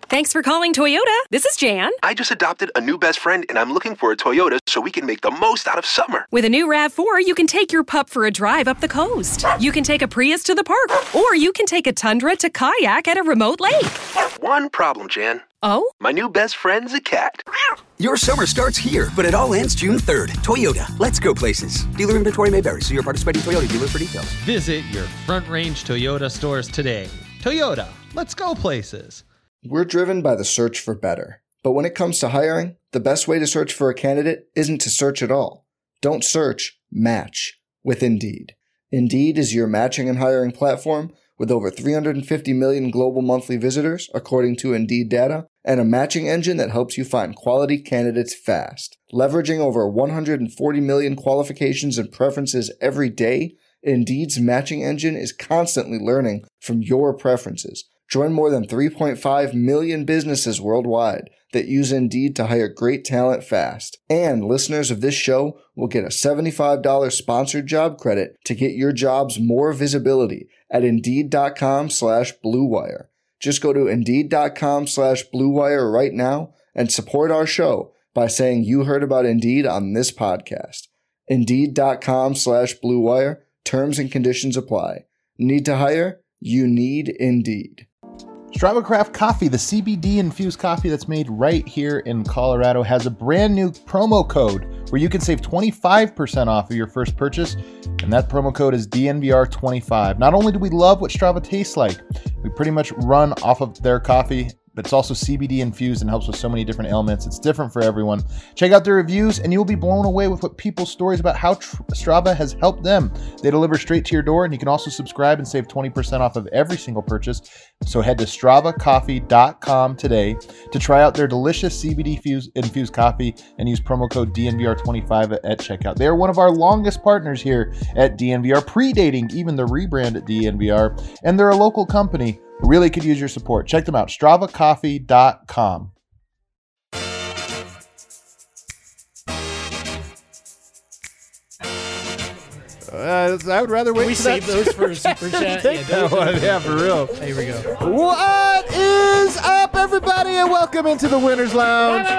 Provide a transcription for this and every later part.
Thanks for calling Toyota. This is Jan. I just adopted a new best friend, and I'm looking for a Toyota so we can make the most out of summer. With a new RAV4, you can take your pup for a drive up the coast. You can take a Prius to the park, or you can take a Tundra to kayak at a remote lake. One problem, Jan. Oh? My new best friend's a cat. Your summer starts here, but it all ends June 3rd. Toyota, let's go places. Dealer inventory may vary. See your participating Toyota dealer for details. Visit your Front Range Toyota stores today. Toyota, let's go places. We're driven by the search for better. But when it comes to hiring, the best way to search for a candidate isn't to search at all. Don't search, match with Indeed. Indeed is your matching and hiring platform with over 350 million global monthly visitors, according to Indeed data, and a matching engine that helps you find quality candidates fast. Leveraging over 140 million qualifications and preferences every day, Indeed's matching engine is constantly learning from your preferences. Join more than 3.5 million businesses worldwide that use Indeed to hire great talent fast. And listeners of this show will get a $75 sponsored job credit to get your jobs more visibility at Indeed.com/Blue Wire. Just go to Indeed.com/Blue Wire right now and support our show by saying you heard about Indeed on this podcast. Indeed.com/Blue Wire. Terms and conditions apply. Need to hire? You need Indeed. Strava Craft Coffee, the CBD-infused coffee that's made right here in Colorado, has a brand new promo code where you can save 25% off of your first purchase, and that promo code is DNVR25. Not only do we love what Strava tastes like, we pretty much run off of their coffee, but it's also CBD-infused and helps with so many different ailments. It's different for everyone. Check out their reviews, and you will be blown away with what people's stories about how Strava has helped them. They deliver straight to your door, and you can also subscribe and save 20% off of every single purchase. So head to StravaCoffee.com today to try out their delicious CBD-infused coffee and use promo code DNVR25 at checkout. They are one of our longest partners here at DNVR, predating even the rebrand at DNVR, and they're a local company who really could use your support. Check them out, StravaCoffee.com. I would rather wait. We save those for a super chat. Take that one, yeah, for real. Here we go. What is up, everybody, and welcome into the Winners Lounge.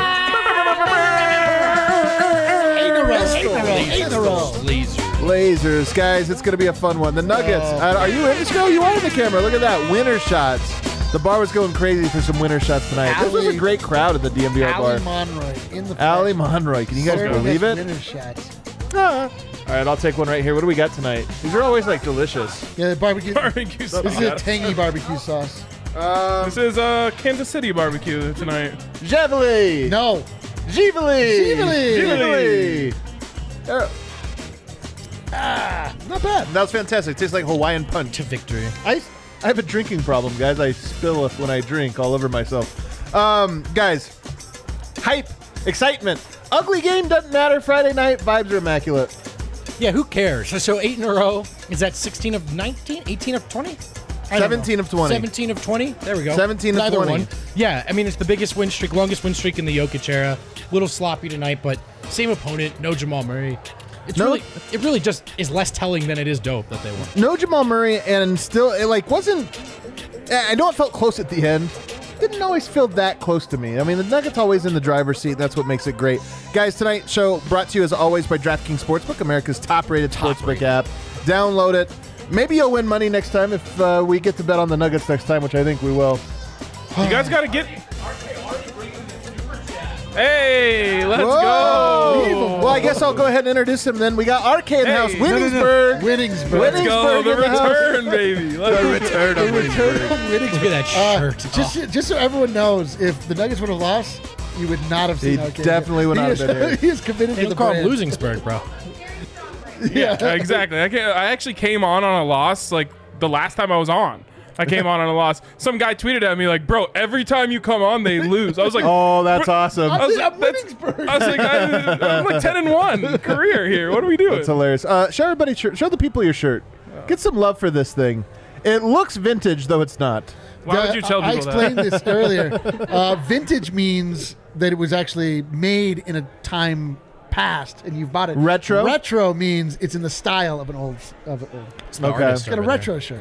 Lasers, guys, it's going to be a fun one. The Nuggets, are you in this show? You are in the camera. Look at that, winner shots. The bar was going crazy for some winner shots tonight. This was a great crowd at the DNVR bar. Ali Monroy in the Ali Monroy, can you guys believe it? Winner shots. All right, I'll take one right here. What do we got tonight? These are always like delicious. Yeah, the barbecue. Barbecue sauce. This is a tangy barbecue sauce. This is Kansas City barbecue tonight. Javelin. No. Givali. Not bad. That was fantastic. Tastes like Hawaiian punch. To victory. I have a drinking problem, guys. I spill when I drink all over myself. Guys, hype, excitement. Ugly game doesn't matter. Friday night, vibes are immaculate. Yeah, who cares? So 8 in a row. Is that 16 of 19? 18 of 20? 17 of 20. 17 of 20? There we go. 17 of Neither 20. one. Yeah, I mean, it's the biggest win streak, longest win streak in the Jokic era. Little sloppy tonight, but same opponent, no Jamal Murray. It really just is less telling than it is dope that they won. No Jamal Murray, and still, it wasn't. I know it felt close at the end. Didn't always feel that close to me. I mean, the Nuggets always in the driver's seat. That's what makes it great. Guys, tonight's show brought to you as always by DraftKings Sportsbook, America's top-rated sportsbook app. Download it. Maybe you'll win money next time if we get to bet on the Nuggets next time, which I think we will. You guys got to get... Hey, let's go. Well, I guess I'll go ahead and introduce him then. We got RK in the house. Winningsburg. Let's go. The return, baby. The return of Winningsburg. Look at that shirt. Just so everyone knows, if the Nuggets would have lost, you would not have seen RK. He definitely would not have been here. He is committed to the call brand. him losing Spurg, bro. Yeah, exactly. I actually came on a loss like the last time I was on. I came on a loss. Some guy tweeted at me like, "Bro, every time you come on, they lose." I was like, "Oh, that's awesome." I was like, I'm like 10-1 career here. What are we doing? That's hilarious. Show everybody. Show the people your shirt. Get some love for this thing. It looks vintage, though it's not. Why would you tell people that? I explained this earlier. Vintage means that it was actually made in a time past, and you've bought it. Retro. Retro means it's in the style of an old. Okay. It's got a retro shirt.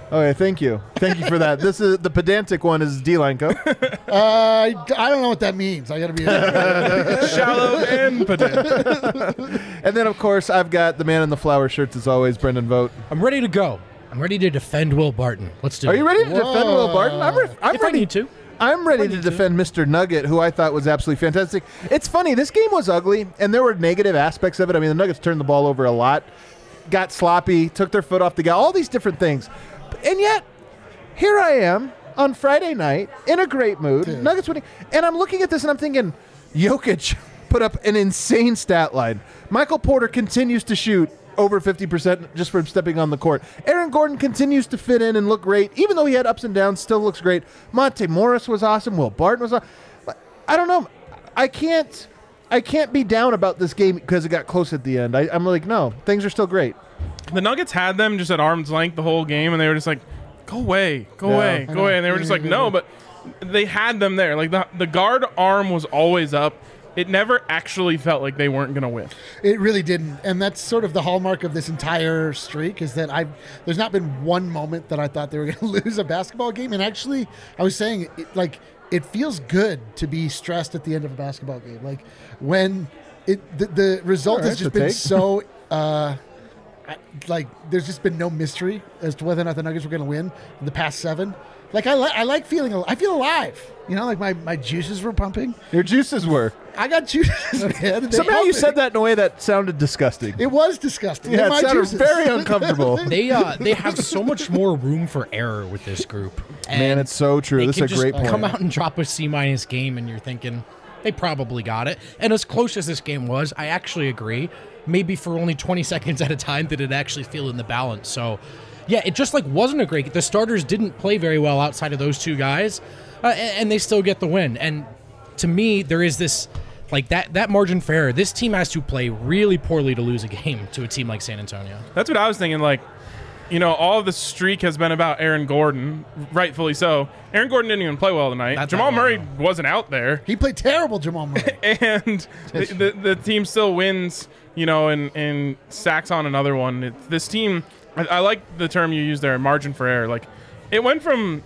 Okay, thank you for that. This is the pedantic one is D-line coach. I don't know what that means. I got to be Shallow and pedantic. And then, of course, I've got the man in the flower shirts as always, Brendan Vogt. I'm ready to go. I'm ready to defend Will Barton. Let's do it. Are you ready to defend Will Barton? I'm If I need to. I'm ready to defend Mr. Nugget, who I thought was absolutely fantastic. It's funny, this game was ugly, and there were negative aspects of it. I mean, the Nuggets turned the ball over a lot, got sloppy, took their foot off the gas, all these different things. And yet, here I am on Friday night in a great mood, Nuggets winning, and I'm looking at this and I'm thinking, Jokic put up an insane stat line. Michael Porter continues to shoot over 50% just from stepping on the court. Aaron Gordon continues to fit in and look great. Even though he had ups and downs, still looks great. Monte Morris was awesome. Will Barton was awesome. I don't know. I can't be down about this game because it got close at the end. I'm like, no, things are still great. The Nuggets had them just at arm's length the whole game, and they were just like, go away. And they were just like, no, but they had them there. Like the guard arm was always up. It never actually felt like they weren't going to win. It really didn't. And that's sort of the hallmark of this entire streak is that there's not been one moment that I thought they were going to lose a basketball game. And actually, I was saying, it feels good to be stressed at the end of a basketball game. Like, when the result has just been so there's just been no mystery as to whether or not the Nuggets were going to win in the past 7. Like, I like feeling, I feel alive. You know, like my juices were pumping. Your juices were. I got juices, man. Somehow you said that in a way that sounded disgusting. It was disgusting. Yeah, it sounded very uncomfortable. They have so much more room for error with this group. And man, it's so true. This is a great point. Come out and drop a C- game, and you're thinking they probably got it. And as close as this game was, I actually agree. Maybe for only 20 seconds at a time did it actually feel in the balance. So, yeah, it just wasn't a great. The starters didn't play very well outside of those two guys, and they still get the win. And to me, there is this. That margin for error. This team has to play really poorly to lose a game to a team like San Antonio. That's what I was thinking. All of the streak has been about Aaron Gordon, rightfully so. Aaron Gordon didn't even play well tonight. Jamal Murray wasn't out there. He played terrible, Jamal Murray. And the team still wins, and sacks on another one. This team, I like the term you used there, margin for error. It went from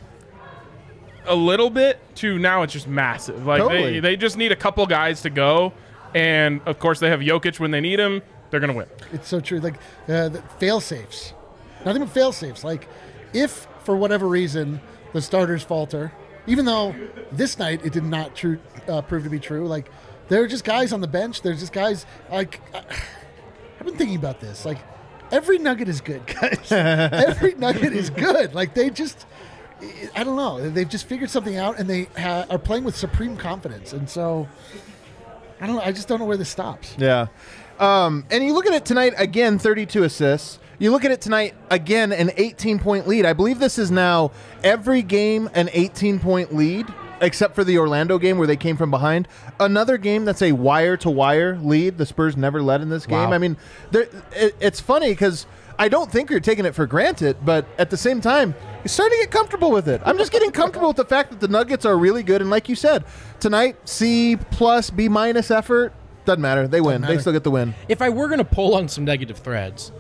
a little bit to now it's just massive. Totally. They just need a couple guys to go, and of course they have Jokic when they need him. They're gonna win. It's so true. The fail safes, nothing but fail safes. If for whatever reason the starters falter, even though this night it did not prove to be true. There are just guys on the bench. There's just guys I've been thinking about this. Every Nugget is good, guys. Every Nugget is good. They just. I don't know. They've just figured something out, and they are playing with supreme confidence. And so, I don't know. I just don't know where this stops. Yeah. And you look at it tonight, again, 32 assists. You look at it tonight, again, an 18-point lead. I believe this is now every game an 18-point lead, except for the Orlando game where they came from behind. Another game that's a wire-to-wire lead. The Spurs never led in this game. Wow. I mean, it's funny because I don't think you're taking it for granted, but at the same time, you're starting to get comfortable with it. I'm just getting comfortable with the fact that the Nuggets are really good. And like you said, tonight, C+, B- effort, doesn't matter. They win. They still get the win. If I were going to pull on some negative threads,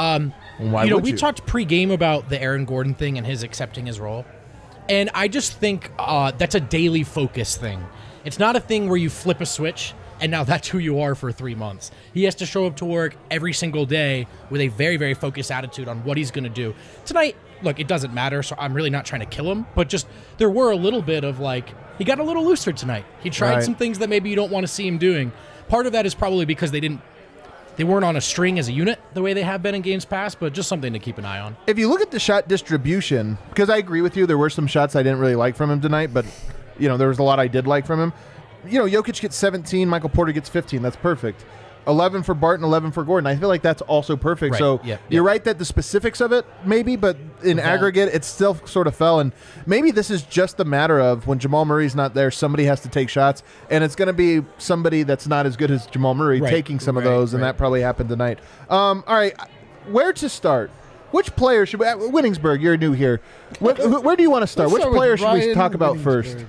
we talked pre-game about the Aaron Gordon thing and his accepting his role. And I just think that's a daily focus thing. It's not a thing where you flip a switch and now that's who you are for 3 months. He has to show up to work every single day with a very, very focused attitude on what he's going to do. Tonight, look, it doesn't matter, so I'm really not trying to kill him, but just there were a little bit of he got a little looser tonight. He tried some things that maybe you don't want to see him doing. Part of that is probably because they weren't on a string as a unit the way they have been in games past, but just something to keep an eye on. If you look at the shot distribution, because I agree with you, there were some shots I didn't really like from him tonight, but there was a lot I did like from him. Jokic gets 17, Michael Porter gets 15. That's perfect. 11 for Barton, 11 for Gordon. I feel like that's also perfect. Right. So you're right that the specifics of it, maybe, but in aggregate, it still sort of fell. And maybe this is just a matter of when Jamal Murray's not there, somebody has to take shots, and it's going to be somebody that's not as good as Jamal Murray taking some of those, and that probably happened tonight. All right, where to start? Which player should we... Winningsburg, you're new here. Where do you want to start? Which player should we talk about first?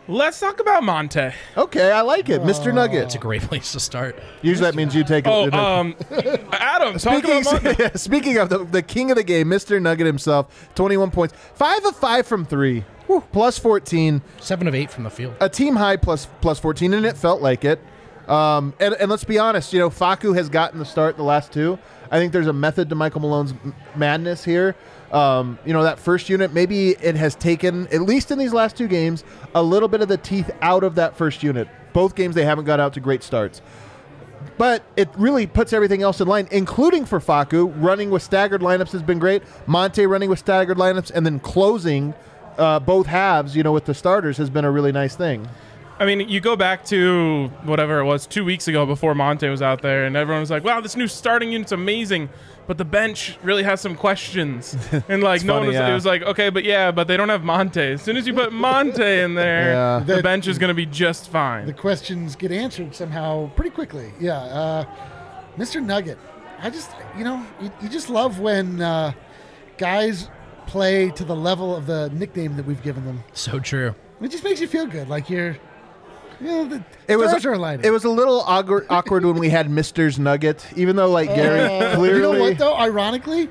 Let's talk about Monte. Okay, I like it. Mr. Nugget. It's a great place to start. Usually that means you take it. Adam, talk about Monte. Speaking of the king of the game, Mr. Nugget himself, 21 points. 5 of 5 from 3. Whew, plus 14. 7 of 8 from the field. A team high plus 14, and it felt like it. And let's be honest, Facu has gotten the start the last 2. I think there's a method to Michael Malone's madness here. That first unit, maybe it has taken, at least in these last 2 games, a little bit of the teeth out of that first unit. Both games they haven't got out to great starts. But it really puts everything else in line, including for Facu. Running with staggered lineups has been great. Monte running with staggered lineups and then closing both halves, with the starters has been a really nice thing. I mean, you go back to whatever it was 2 weeks ago before Monte was out there, and everyone was like, wow, this new starting unit's amazing, but the bench really has some questions. And like, no one was, it was like, okay, but they don't have Monte. As soon as you put Monte in there, the bench is going to be just fine. The questions get answered somehow pretty quickly. Yeah. Mr. Nugget, I just, you just love when guys play to the level of the nickname that we've given them. So true. It just makes you feel good. Like you're, it was a little awkward when we had Mr.'s Nugget, even though Gary clearly. You know what though? Ironically,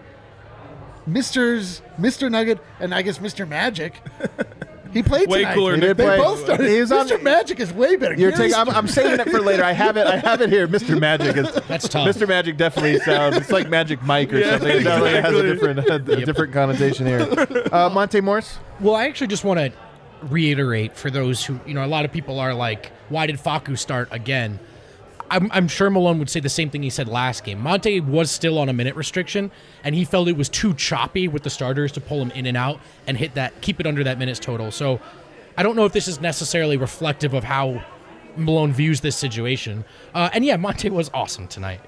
Mr. Nugget and I guess Mr. Magic. He played way tonight. cooler. They both started. Mr. Magic is way better. I'm saving it for later. I have it here. Mr. Magic is. That's tough. Mr. Magic definitely sounds. It's like Magic Mike or something. It definitely has a different connotation here. Monte Morse. Well, I actually just want to reiterate for those who, a lot of people are like, why did Facu start again? I'm sure Malone would say the same thing he said last game. Monte was still on a minute restriction, and he felt it was too choppy with the starters to pull him in and out and keep it under that minutes total. So I don't know if this is necessarily reflective of how Malone views this situation. Monte was awesome tonight.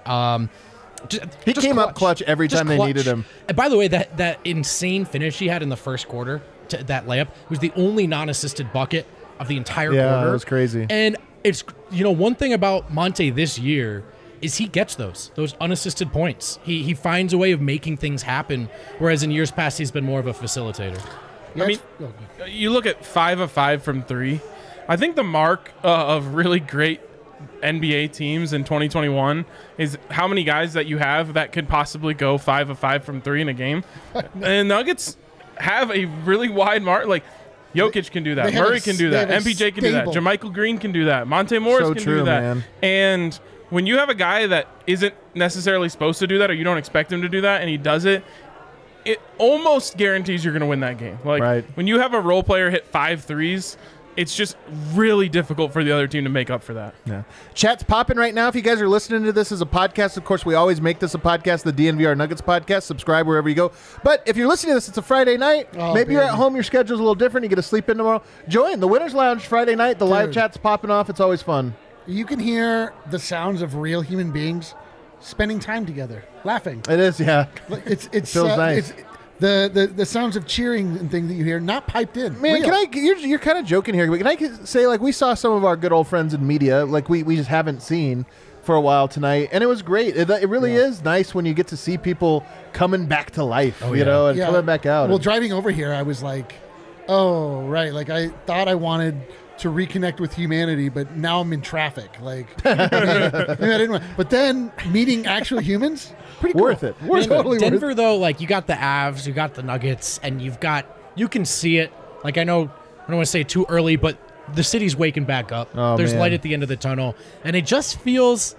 He came up clutch every time they needed him. And by the way, that insane finish he had in the first quarter, that layup, was the only non-assisted bucket of the entire quarter. Yeah, that was crazy. And it's, one thing about Monte this year is he gets those unassisted points. He finds a way of making things happen, whereas in years past he's been more of a facilitator. I mean, you look at 5 of 5 from 3. I think the mark of really great NBA teams in 2021 is how many guys that you have that could possibly go 5 of 5 from 3 in a game. And Nuggets have a really wide mark. Like, Jokic can do that. Murray can do that. MPJ can do that. JaMychal Green can do that. Monte Morris can do that. Man. And when you have a guy that isn't necessarily supposed to do that, or you don't expect him to do that, and he does it, it almost guarantees you're going to win that game. Like, when you have a role player hit 5 threes, it's just really difficult for the other team to make up for that. Yeah. Chat's popping right now. If you guys are listening to this as a podcast, of course, we always make this a podcast, the DNVR Nuggets podcast. Subscribe wherever you go. But if you're listening to this, it's a Friday night. Maybe you're at home, your schedule's a little different. You get to sleep in tomorrow. Join the Winners Lounge Friday night. The live chat's popping off. It's always fun. You can hear the sounds of real human beings spending time together, laughing. It is, yeah. It feels nice. The sounds of cheering and things that you hear, not piped in. Man, you're kind of joking here, but can I say, we saw some of our good old friends in media, we just haven't seen for a while tonight, and it was great. It really is nice when you get to see people coming back to life, and coming back out. Well, driving over here, I was like, oh, right. I thought I wanted to reconnect with humanity, but now I'm in traffic. Maybe I didn't want. But then meeting actual humans, pretty cool. Worth it. Totally Denver, though, you got the Avs, you got the Nuggets, and you can see it. I know I don't want to say it too early, but the city's waking back up. There's light at the end of the tunnel, and it just feels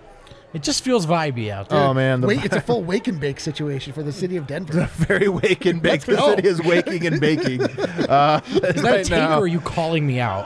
vibey out there. Oh, man. It's a full wake and bake situation for the city of Denver. It's a very wake and bake. The city is waking and baking. Is that a take, or are you calling me out?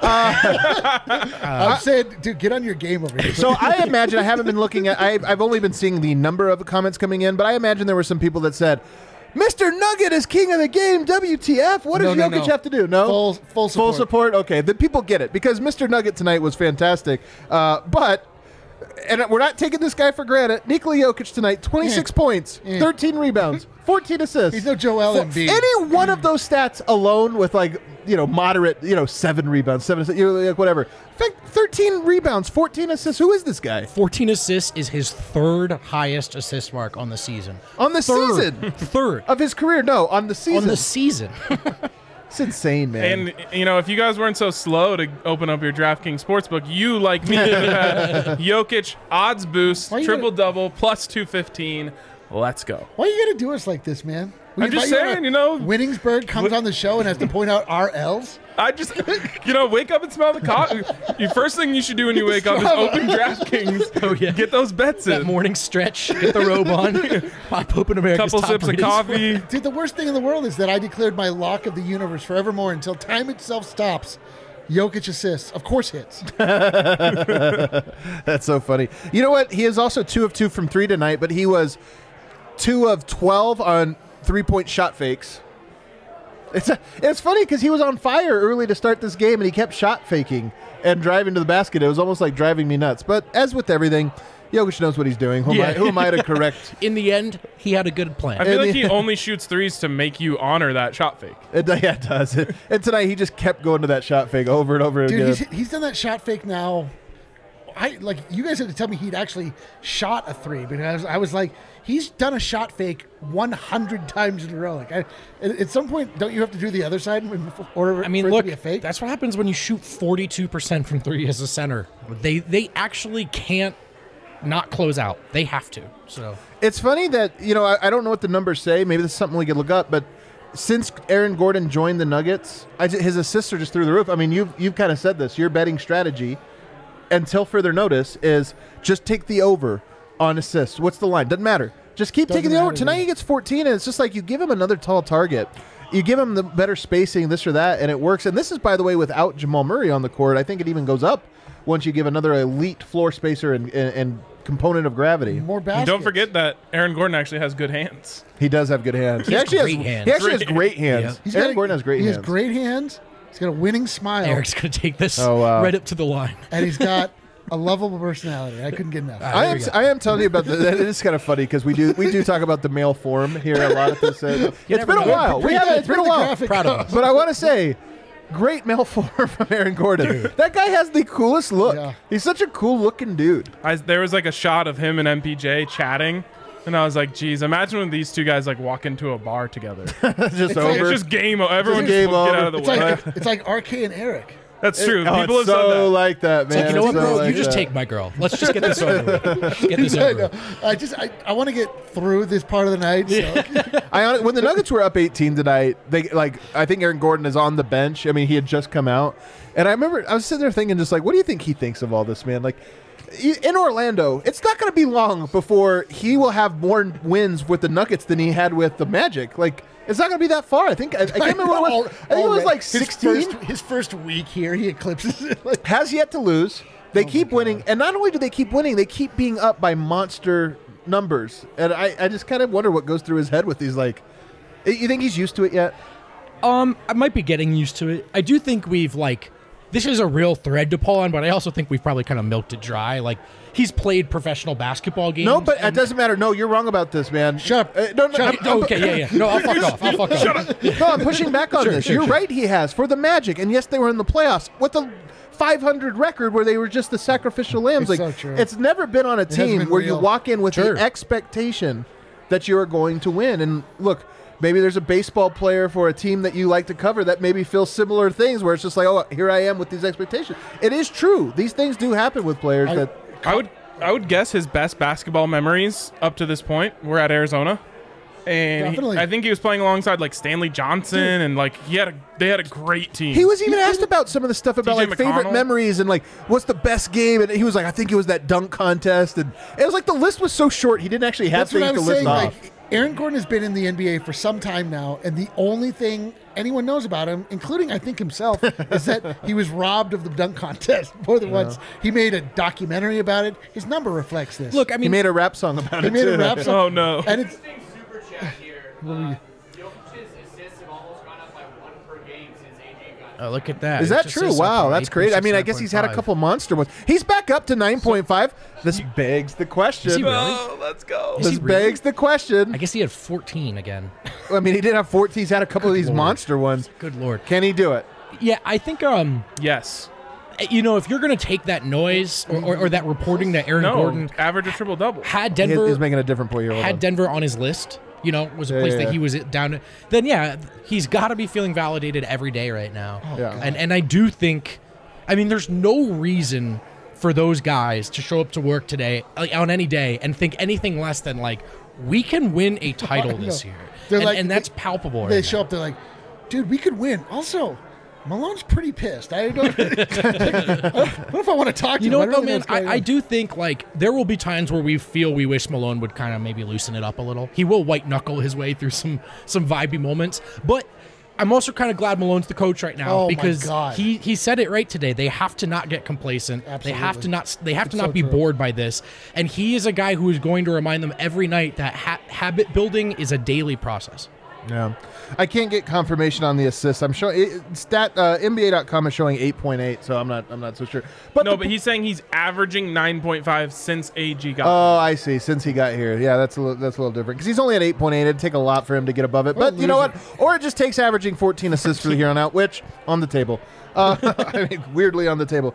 I'm saying, dude, get on your game over here. So I imagine, I haven't been looking at, I've only been seeing the number of comments coming in, but I imagine there were some people that said, Mr. Nugget is king of the game, WTF. What does Jokic have to do? No? Full support. Full support? Okay, the people get it, because Mr. Nugget tonight was fantastic. But... and we're not taking this guy for granted. Nikola Jokic tonight, 26 points, 13 rebounds, 14 assists. He's no Joel Embiid. Any one of those stats alone with moderate, 7 rebounds, 7 assists, whatever. In fact, 13 rebounds, 14 assists. Who is this guy? 14 assists is his third highest assist mark on the season. On the season? Third. Of his career? No, on the season. On the season. It's insane, man. And, if you guys weren't so slow to open up your DraftKings Sportsbook, you, like me, had Jokic odds boost, triple-double, plus 215. Let's go. Why are you going to do us like this, man? I'm just saying, Winningsburg comes on the show and has to point out our L's. I just, wake up and smell the coffee. The first thing you should do when you wake up is open DraftKings. Oh, yeah. Get those bets in. That morning stretch. Get the robe on. Pop open America's Couple top sips of coffee. Dude, the worst thing in the world is that I declared my lock of the universe forevermore until time itself stops. Jokic assists. Of course hits. That's so funny. You know what? He is also 2 of 2 from 3 tonight, but he was 2 of 12 on 3-point shot fakes. It's funny because he was on fire early to start this game, and he kept shot faking and driving to the basket. It was almost like driving me nuts. But as with everything, Jokic knows what he's doing. Who am I to correct? In the end, he had a good plan. I feel like he only shoots threes to make you honor that shot fake. It does. And tonight he just kept going to that shot fake over and over again. Dude, he's done that shot fake now. You guys had to tell me he'd actually shot a 3, because I was like, he's done a shot fake 100 times in a row. At some point, don't you have to do the other side in order for it to be a fake? That's what happens when you shoot 42% from 3 as a center. They actually can't not close out. They have to. So it's funny that I don't know what the numbers say. Maybe this is something we could look up, but since Aaron Gordon joined the Nuggets, his assists are just through the roof. I mean, you've kind of said this. Your betting strategy, until further notice, is just take the over on assists. What's the line? Doesn't matter. Just keep taking the over. Tonight he gets 14, and it's just like you give him another tall target. You give him the better spacing, this or that, and it works. And this is, by the way, without Jamal Murray on the court. I think it even goes up once you give another elite floor spacer and component of gravity. More baskets. And don't forget that Aaron Gordon actually has good hands. He does have good hands. He actually has great hands. Yeah. Aaron Gordon has great hands. He has great hands. He's got a winning smile. Eric's going to take this right up to the line. And he's got a lovable personality. I couldn't get enough. I am telling you about that. It is kind of funny because we do talk about the male form here a lot at this. It's been a while. It's been a while. Proud of us. But I want to say, great male form from Aaron Gordon. Dude. That guy has the coolest look. Yeah. He's such a cool looking dude. There was like a shot of him and MPJ chatting, and I was like, geez, imagine when these two guys like walk into a bar together. It's over. It's just game over. Everyone just get out of the way. It's like RK and Eric. That's true. People have said that. Like that, man. Like, you know what, bro? You just take my girl. Let's just get this over with. Get this over. I want to get through this part of the night. So. When the Nuggets were up 18 tonight, I think Aaron Gordon is on the bench. I mean, he had just come out, and I remember I was sitting there thinking, just like, what do you think he thinks of all this, man? Like, in Orlando, it's not going to be long before he will have more wins with the Nuggets than he had with the Magic. Like, it's not going to be that far. I can't remember what it was. I think it was like 16. His first week here, he eclipses it. Has yet to lose. They keep winning. And not only do they keep winning, they keep being up by monster numbers. And I just kind of wonder what goes through his head with these, like, you think he's used to it yet? I might be getting used to it. I do think we've, this is a real thread to pull on, but I also think we've probably kind of milked it dry. Like, he's played professional basketball games. No, but it doesn't matter. No, you're wrong about this, man. Shut up. Okay. No, I'll fuck off. Shut up. No, I'm pushing back on this. You're right, he has. For the Magic, and yes, they were in the playoffs with a 500 record where they were just the sacrificial lambs. It's so true. It's never been on a team where you walk in with the expectation that you're going to win. And look, maybe there's a baseball player for a team that you like to cover that maybe feels similar things where it's just like, oh, here I am with these expectations. It is true. These things do happen with players. I would guess his best basketball memories up to this point were at Arizona. And I think he was playing alongside like Stanley Johnson, and like they had a great team. He was even asked about some of the stuff about TJ like favorite memories and like what's the best game, and he was like, I think it was that dunk contest, and it was like the list was so short he didn't actually have things to list off. Like, Aaron Gordon has been in the NBA for some time now, and the only thing anyone knows about him, including I think himself, is that he was robbed of the dunk contest more than once. He made a documentary about it. His number reflects this. Look, I mean, he made a rap song about it. He made a rap song. Oh no! And it's oh, look at that. Is that true? Wow, that's great. I mean, I guess he's had a couple monster ones. He's back up to 9.5. This begs the question. Is he really? Oh, let's go. This begs the question. I guess he had 14 again. I mean, he did have 14. He's had a couple of these monster ones. Good Lord. Can he do it? Yeah, I think yes. You know, if you're going to take that noise or that reporting that Aaron Gordon average a triple-double. had Denver He's making a different point here. Had Denver on his list, was a place that he was down to, then he's got to be feeling validated every day right now. And I do think, there's no reason for those guys to show up to work today, on any day, and think anything less than we can win a title this year. And that's palpable. They show up, they're like, dude, we could win. Also, Malone's pretty pissed. I don't know if I want to talk to him. You know what, though, man? I do think, there will be times where we feel we wish Malone would kind of maybe loosen it up a little. He will white-knuckle his way through some vibey moments. But I'm also kind of glad Malone's the coach right now because he said it right today. They have to not get complacent. Absolutely. They have to not be bored by this. And he is a guy who is going to remind them every night that habit building is a daily process. Yeah, I can't get confirmation on the assist. I'm showing NBA.com is showing 8.8, so I'm not so sure. But he's saying he's averaging 9.5 since AG got. Oh, I see. Since he got here, yeah, that's a little different because he's only at 8.8. It'd take a lot for him to get above it. But you know what? Or it just takes averaging 14 assists for here on out, which on the table. Weirdly on the table.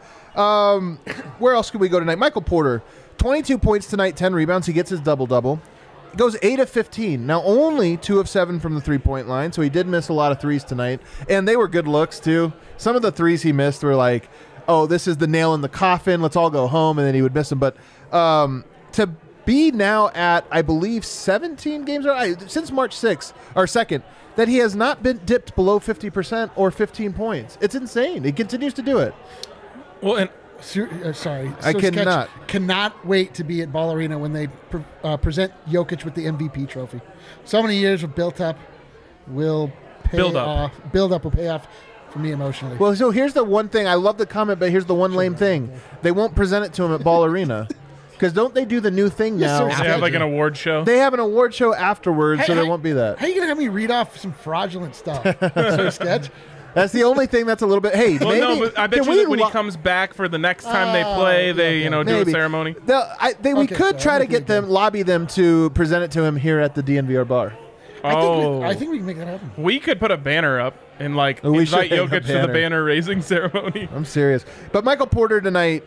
Where else could we go tonight? Michael Porter, 22 points tonight, 10 rebounds. He gets his double-double. Goes 8 of 15. Now only 2 of 7 from the three-point line, so he did miss a lot of threes tonight, and they were good looks too. Some of the threes he missed were like, "Oh, this is the nail in the coffin. Let's all go home," and then he would miss them. But to be now at, I believe, 17 games since March 6th or 2nd that he has not been dipped below 50% or 15 points. It's insane. He continues to do it. Well, and. Sorry. I cannot wait to be at Ball Arena when they present Jokic with the MVP trophy. So many years of build up will pay off for me emotionally. Well, so here's the one thing. I love the comment, but here's the one lame thing. They won't present it to him at Ball Arena. Because don't they do the new thing now? They have an award show. They have an award show afterwards, so there won't be that. How are you going to have me read off some fraudulent stuff? Sir Sketch? That's the only thing that's a little bit. Hey, well, maybe, no, but I bet you that when he comes back for the next time they play, they do a ceremony. We could try to get them, lobby them to present it to him here at the DNVR bar. I think we can make that happen. We could put a banner up and invite Jokic to the banner raising ceremony. I'm serious. But Michael Porter tonight,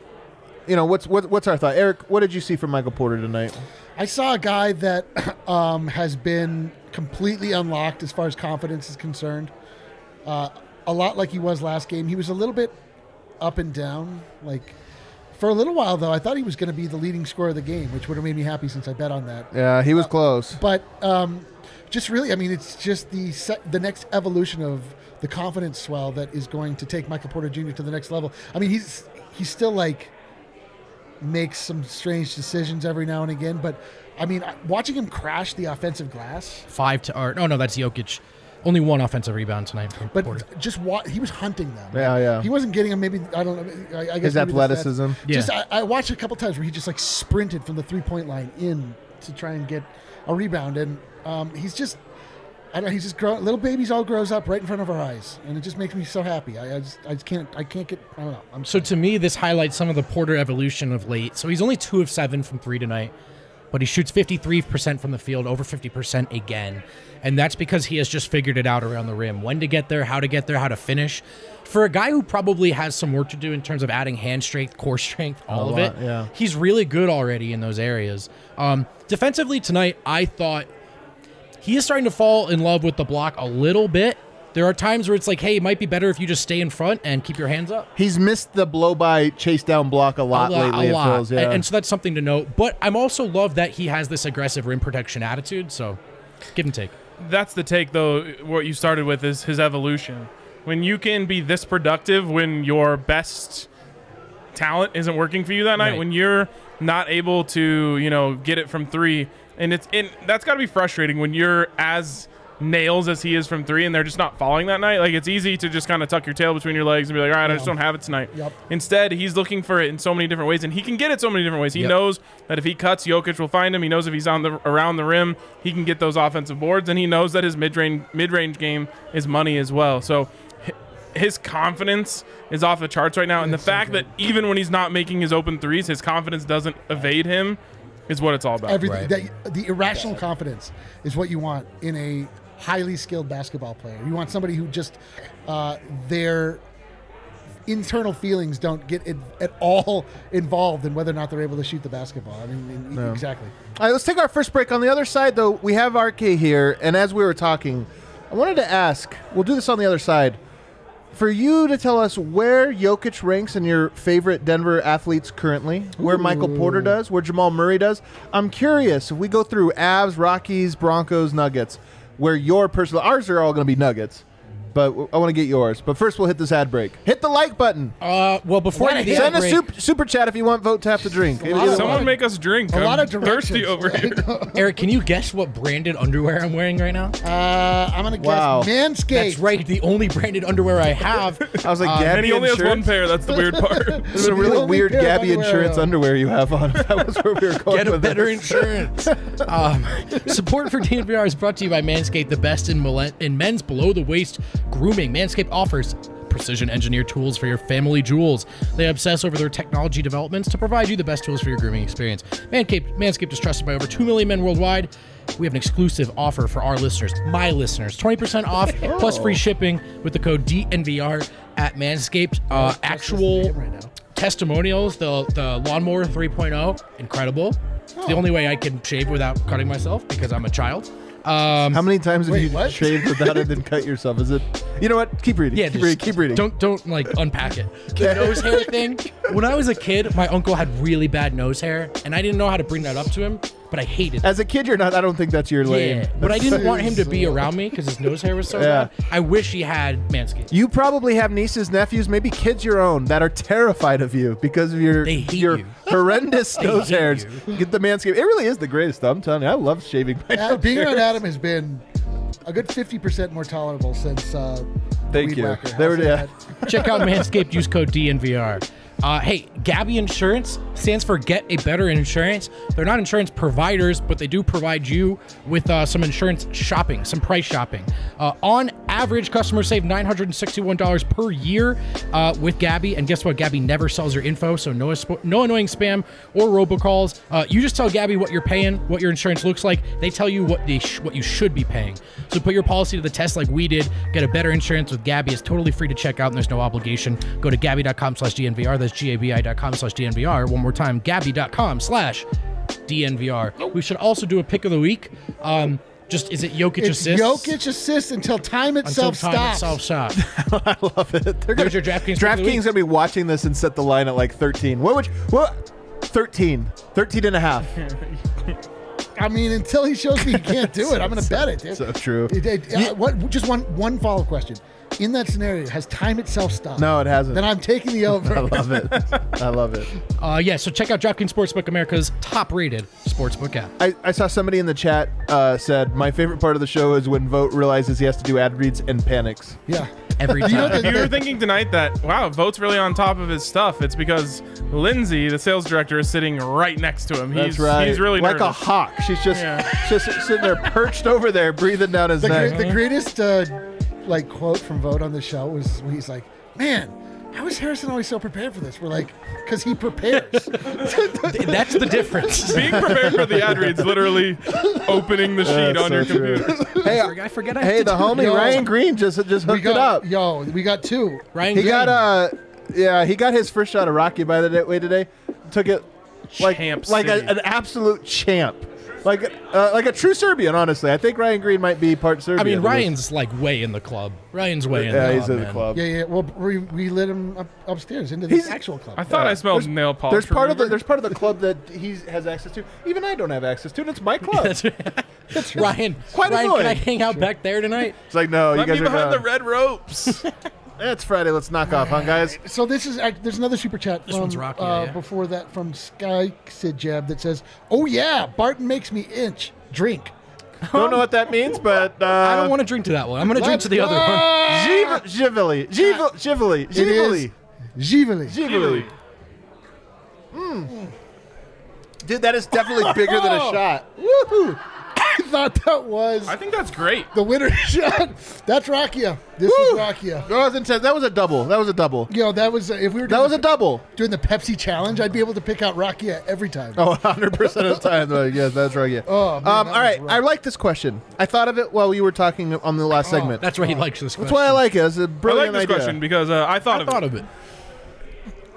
what's our thought? Eric, what did you see from Michael Porter tonight? I saw a guy that has been completely unlocked as far as confidence is concerned. A lot like he was last game. He was a little bit up and down. For a little while, though, I thought he was going to be the leading scorer of the game, which would have made me happy since I bet on that. Yeah, he was close. But just really, it's just the next evolution of the confidence swell that is going to take Michael Porter Jr. to the next level. He's still makes some strange decisions every now and again, but watching him crash the offensive glass. That's Jokic. Only one offensive rebound tonight from Porter. He was hunting them. Yeah. He wasn't getting them. Maybe I don't know. I guess his athleticism. I watched a couple times where he just sprinted from the 3-point line in to try and get a rebound, and he's just growing. Little babies all grows up right in front of our eyes, and it just makes me so happy. I can't get. I don't know. So to me, this highlights some of the Porter evolution of late. So he's only 2 of 7 from 3 tonight, but he shoots 53% from the field, over 50% again. And that's because he has just figured it out around the rim. When to get there, how to finish. For a guy who probably has some work to do in terms of adding hand strength, core strength, all of it, he's really good already in those areas. Defensively tonight, I thought he is starting to fall in love with the block a little bit. There are times where it's hey, it might be better if you just stay in front and keep your hands up. He's missed the blow-by, chase-down block a lot lately. A lot. Feels, and so that's something to note. But I'm also love that he has this aggressive rim protection attitude, so give and take. That's the take, though. What you started with is his evolution. When you can be this productive when your best talent isn't working for you that night, when you're not able to, get it from 3, and that's got to be frustrating when you're as nails as he is from 3 and they're just not falling that night. It's easy to just kind of tuck your tail between your legs and be like, all right, I just don't have it tonight. Yep. Instead, he's looking for it in so many different ways, and he can get it so many different ways. He knows that if he cuts, Jokic will find him. He knows if he's around the rim, he can get those offensive boards, and he knows that his mid-range game is money as well. So his confidence is off the charts right now, and the fact that even when he's not making his open threes, his confidence doesn't evade him is what it's all about. Everything. The irrational confidence is what you want in a highly skilled basketball player. You want somebody who just their internal feelings don't get at all involved in whether or not they're able to shoot the basketball. I mean, exactly. All right, let's take our first break. On the other side, though, we have RK here, and as we were talking, I wanted to ask, we'll do this on the other side, for you to tell us where Jokic ranks in your favorite Denver athletes currently, where Michael Porter does, where Jamal Murray does. I'm curious, if we go through Avs, Rockies, Broncos, Nuggets, where your personal, ours are all going to be Nuggets, but I want to get yours. But first, we'll hit this ad break. Hit the like button. Well, before I hit send a super chat if you want Vote to have to drink. Someone make us drink. I'm thirsty over here. Eric, can you guess what branded underwear I'm wearing right now? I'm gonna guess Manscaped. That's right. The only branded underwear I have. I was like, Gabby and he only has insurance? one pair. That's the weird part. It's a really weird Gabby insurance underwear you have on. That was where we were going. Get a with better this. insurance. Support for DNVR is brought to you by Manscaped, the best in men's below-the-waist grooming. Manscaped offers precision-engineered tools for your family jewels. They obsess over their technology developments to provide you the best tools for your grooming experience. Manscaped is trusted by over 2 million men worldwide. We have an exclusive offer for our listeners, my listeners, 20% off plus free shipping with the code DNVR at Manscaped. Actual testimonials, the Lawnmower 3.0, incredible. It's the only way I can shave without cutting myself because I'm a child. How many times have you shaved without it and cut yourself? Is it? You know what? Keep reading. Yeah, keep reading. Don't like unpack it. The nose hair thing. When I was a kid, my uncle had really bad nose hair, and I didn't know how to bring that up to him. But I hated it. As a kid, you're not. I don't think that's your lane. Yeah, but I didn't want him to be around me because his nose hair was so bad. I wish he had Manscaped. You probably have nieces, nephews, maybe kids your own that are terrified of you because of your horrendous nose hairs. Get the Manscaped. It really is the greatest. I'm telling you, I love shaving my nose Being hairs. around Adam has been a good 50% more tolerable since Thank you. Check out Manscaped. Use code DNVR. Hey, Gabby Insurance stands for Get a Better Insurance. They're not insurance providers, but they do provide you with some insurance shopping, some price shopping. On average, customers save $961 per year with Gabby. And guess what? Gabby never sells your info, so no annoying spam or robocalls. You just tell Gabby what you're paying, what your insurance looks like. They tell you what you should be paying. So put your policy to the test like we did. Get a better insurance with Gabby. It's totally free to check out, and there's no obligation. Go to Gabby.com/DNVR. That's GABI.com/DNVR. One more time, Gabby.com/DNVR. We should also do a pick of the week. Is it Jokic assists? Jokic assists until time itself stops. I love it. There's your DraftKings. DraftKings going to be watching this and set the line at like 13. What? 13 and a half. I mean, until he shows me he can't do it, I'm going to bet it, dude. So true. Just one follow-up question. In that scenario, has time itself stopped? No, it hasn't. Then I'm taking the over. I love it. I love it. So check out DraftKings Sportsbook, America's top-rated sportsbook app. I saw somebody in the chat said, my favorite part of the show is when Vote realizes he has to do ad reads and panics. Yeah. Every time. You were thinking tonight that, wow, Vote's really on top of his stuff. It's because Lindsay, the sales director, is sitting right next to him. That's right. He's really like nervous. a hawk. She's just sitting there perched over there, breathing down his neck. The greatest quote from Vote on the show was when he's like, man, how is Harrison always so prepared for this? We're like, because he prepares. That's the difference. Being prepared for the ad reads literally opening the sheet on your computer. Hey, I forget. The homie Ryan Green just hooked it up. We got two. Ryan He Green. got he got his first shot of Rocky by the way today. Took it like an absolute champ. Like a true Serbian, honestly. I think Ryan Green might be part Serbian. I mean, Ryan's like way in the club. Ryan's way in the club. Yeah, he's in the club. Yeah. Well, we lit him upstairs into the actual club. I thought I smelled nail polish. There's part of the club that he has access to. Even I don't have access to, and it's my club. That's Ryan. Quite Ryan, annoying. can I hang out back there tonight? It's like, no, Let you guys me are behind the gone. red ropes. It's Friday. Let's knock off, huh, guys? So there's another super chat This from one's Rocky, yeah. before that from Sky Sid Jab that says, "Oh yeah, Barton makes me itch. Drink." Don't know what that means, but I don't want to drink to that one. I'm going to drink to the other one. Givali. Dude, that is definitely bigger than a shot. Woohoo! I thought that was. I think that's great. The winner shot. That's Rakia. This is Rakia. That was intense. That was a double. That was if we were. That was a double. Doing the Pepsi challenge, I'd be able to pick out Rakia every time. Oh, 100% of the time. Though. Yes, that's right. Yeah. Oh, man, all right. I like this question. I thought of it while you were talking on the last segment. That's why he likes this question. That's why I like it. It's a brilliant I like this idea. question because I thought of it.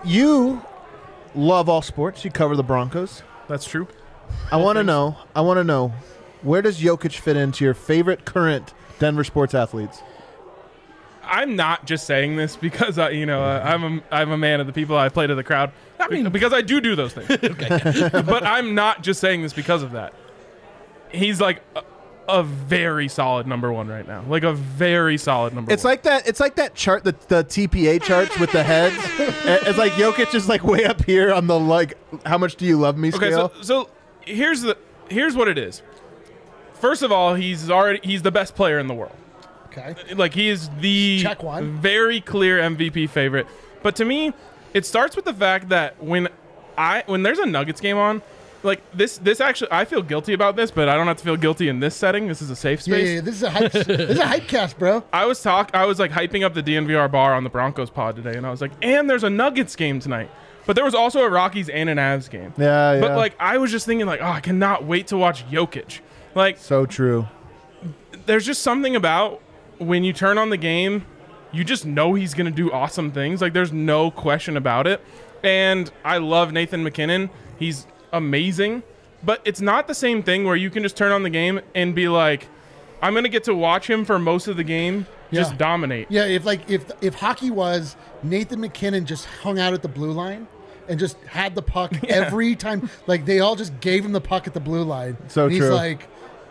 you love all sports. You cover the Broncos. That's true. I want to know, where does Jokic fit into your favorite current Denver sports athletes? I'm not just saying this because I'm a man of the people. I play to the crowd. Because I do those things. Okay. But I'm not just saying this because of that. He's like a very solid number one right now. Like a very solid number one. It's like that chart, the TPA charts with the heads. It's like Jokic is like way up here on the like how much do you love me scale. Okay, so here's what it is. First of all, he's the best player in the world. Okay. Like he is the very clear MVP favorite. But to me, it starts with the fact that when there's a Nuggets game on, like this actually, I feel guilty about this, but I don't have to feel guilty in this setting. This is a safe space. Yeah, this is a hype cast, bro. I was like hyping up the DNVR bar on the Broncos pod today, and I was like, and there's a Nuggets game tonight. But there was also a Rockies and an Avs game. Yeah. But like I was just thinking like, I cannot wait to watch Jokic. Like so true. There's just something about when you turn on the game, you just know he's going to do awesome things. Like, there's no question about it. And I love Nathan McKinnon. He's amazing. But it's not the same thing where you can just turn on the game and be like, I'm going to get to watch him for most of the game just dominate. Yeah, if hockey was Nathan McKinnon just hung out at the blue line and just had the puck every time. Like, they all just gave him the puck at the blue line. So and true. He's like...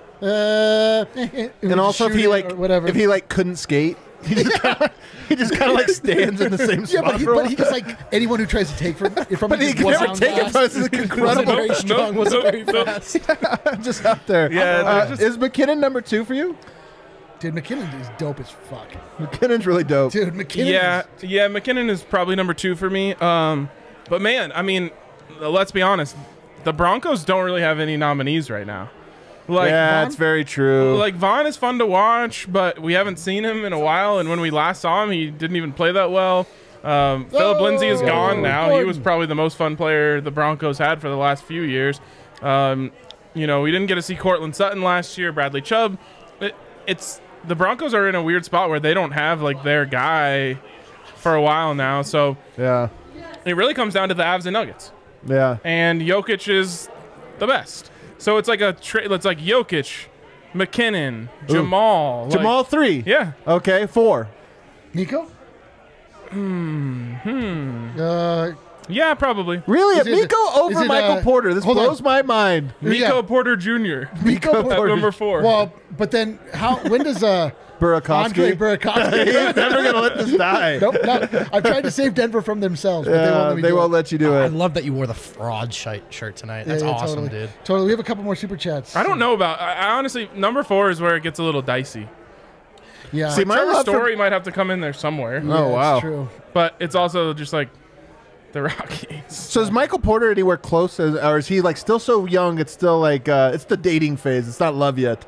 and also if he couldn't skate, he just kind of like stands in the same spot. But he just like anyone who tries to take from him. But he can never take it from us. It's incredible. Wasn't very strong. Wasn't very fast. Just out there. Yeah. Is McKinnon number 2 for you? Dude, McKinnon is dope as fuck. McKinnon's really dope. Dude, McKinnon. Yeah. McKinnon is probably number 2 for me. But man, I mean, let's be honest. The Broncos don't really have any nominees right now. Like, yeah, it's very true. Like, Vaughn is fun to watch, but we haven't seen him in a while, and when we last saw him, he didn't even play that well. Philip Lindsay is gone now. Gordon. He was probably the most fun player the Broncos had for the last few years. We didn't get to see Cortland Sutton last year, Bradley Chubb. The Broncos are in a weird spot where they don't have, like, their guy for a while now, so yeah, it really comes down to the Avs and Nuggets. Yeah. And Jokic is the best. So it's like it's like Jokic, McKinnon, Jamal. Jamal 3. Yeah. Okay, 4. Nico? Yeah, probably. Really? Nico over Michael Porter. This blows my mind. Nico Porter Jr. Nico Porter. Number 4. Well, but then when does Andre Burakovsky? He's never going to let this die. Nope. I've tried to save Denver from themselves, but they won't let you do it. I love that you wore the fraud shirt tonight. That's awesome, totally. Dude. Totally. We have a couple more super chats. I don't know about. I honestly, number 4 is where it gets a little dicey. Yeah. See, Trevor Story might have to come in there somewhere. Oh wow. True. But it's also just like the Rockies. So is Michael Porter anywhere close, or is he like still so young? It's still like it's the dating phase. It's not love yet.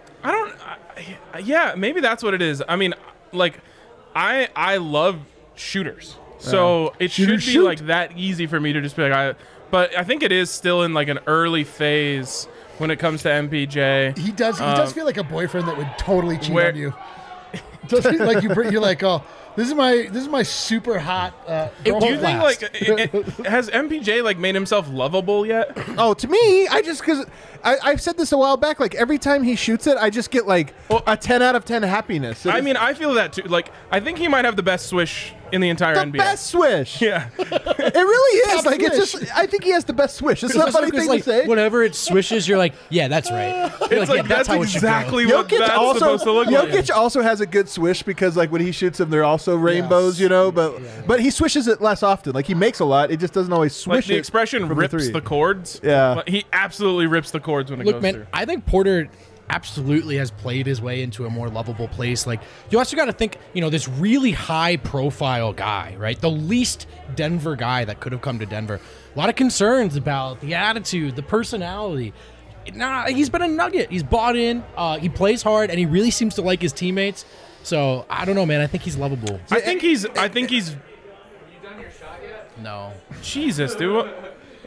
Yeah, maybe that's what it is. I mean, like, I love shooters, so it should be like that easy for me to just be like, but I think it is still in like an early phase when it comes to MPJ. He does feel like a boyfriend that would totally cheat on you. Does he, like you're like, oh, this is my super hot. Do you think like has MPJ like made himself lovable yet? Oh, to me, because I've said this a while back. Like every time he shoots it, I just get like a 10 out of 10 happiness. I mean, I feel that too. Like I think he might have the best swish in the entire NBA. The best swish. Yeah, it really is. Like it's just. I think he has the best swish. It's not a funny thing to say. Whenever it swishes, you're like, yeah, that's right. It's like that's exactly what that's supposed to look like. Jokic also has a good swish because like when he shoots them, they're also rainbows, But he swishes it less often. Like he makes a lot. It just doesn't always swish. Like the expression rips the chords. Yeah, he absolutely rips the chords when it goes through. I think Porter absolutely has played his way into a more lovable place. Like you also got to think, this really high profile guy, right? The least Denver guy that could have come to Denver. A lot of concerns about the attitude, the personality. Nah, he's been a Nugget. He's bought in. He plays hard, and he really seems to like his teammates. So I don't know, man. I think he's lovable. I think he's. Have you done your shot yet? No. Jesus, dude.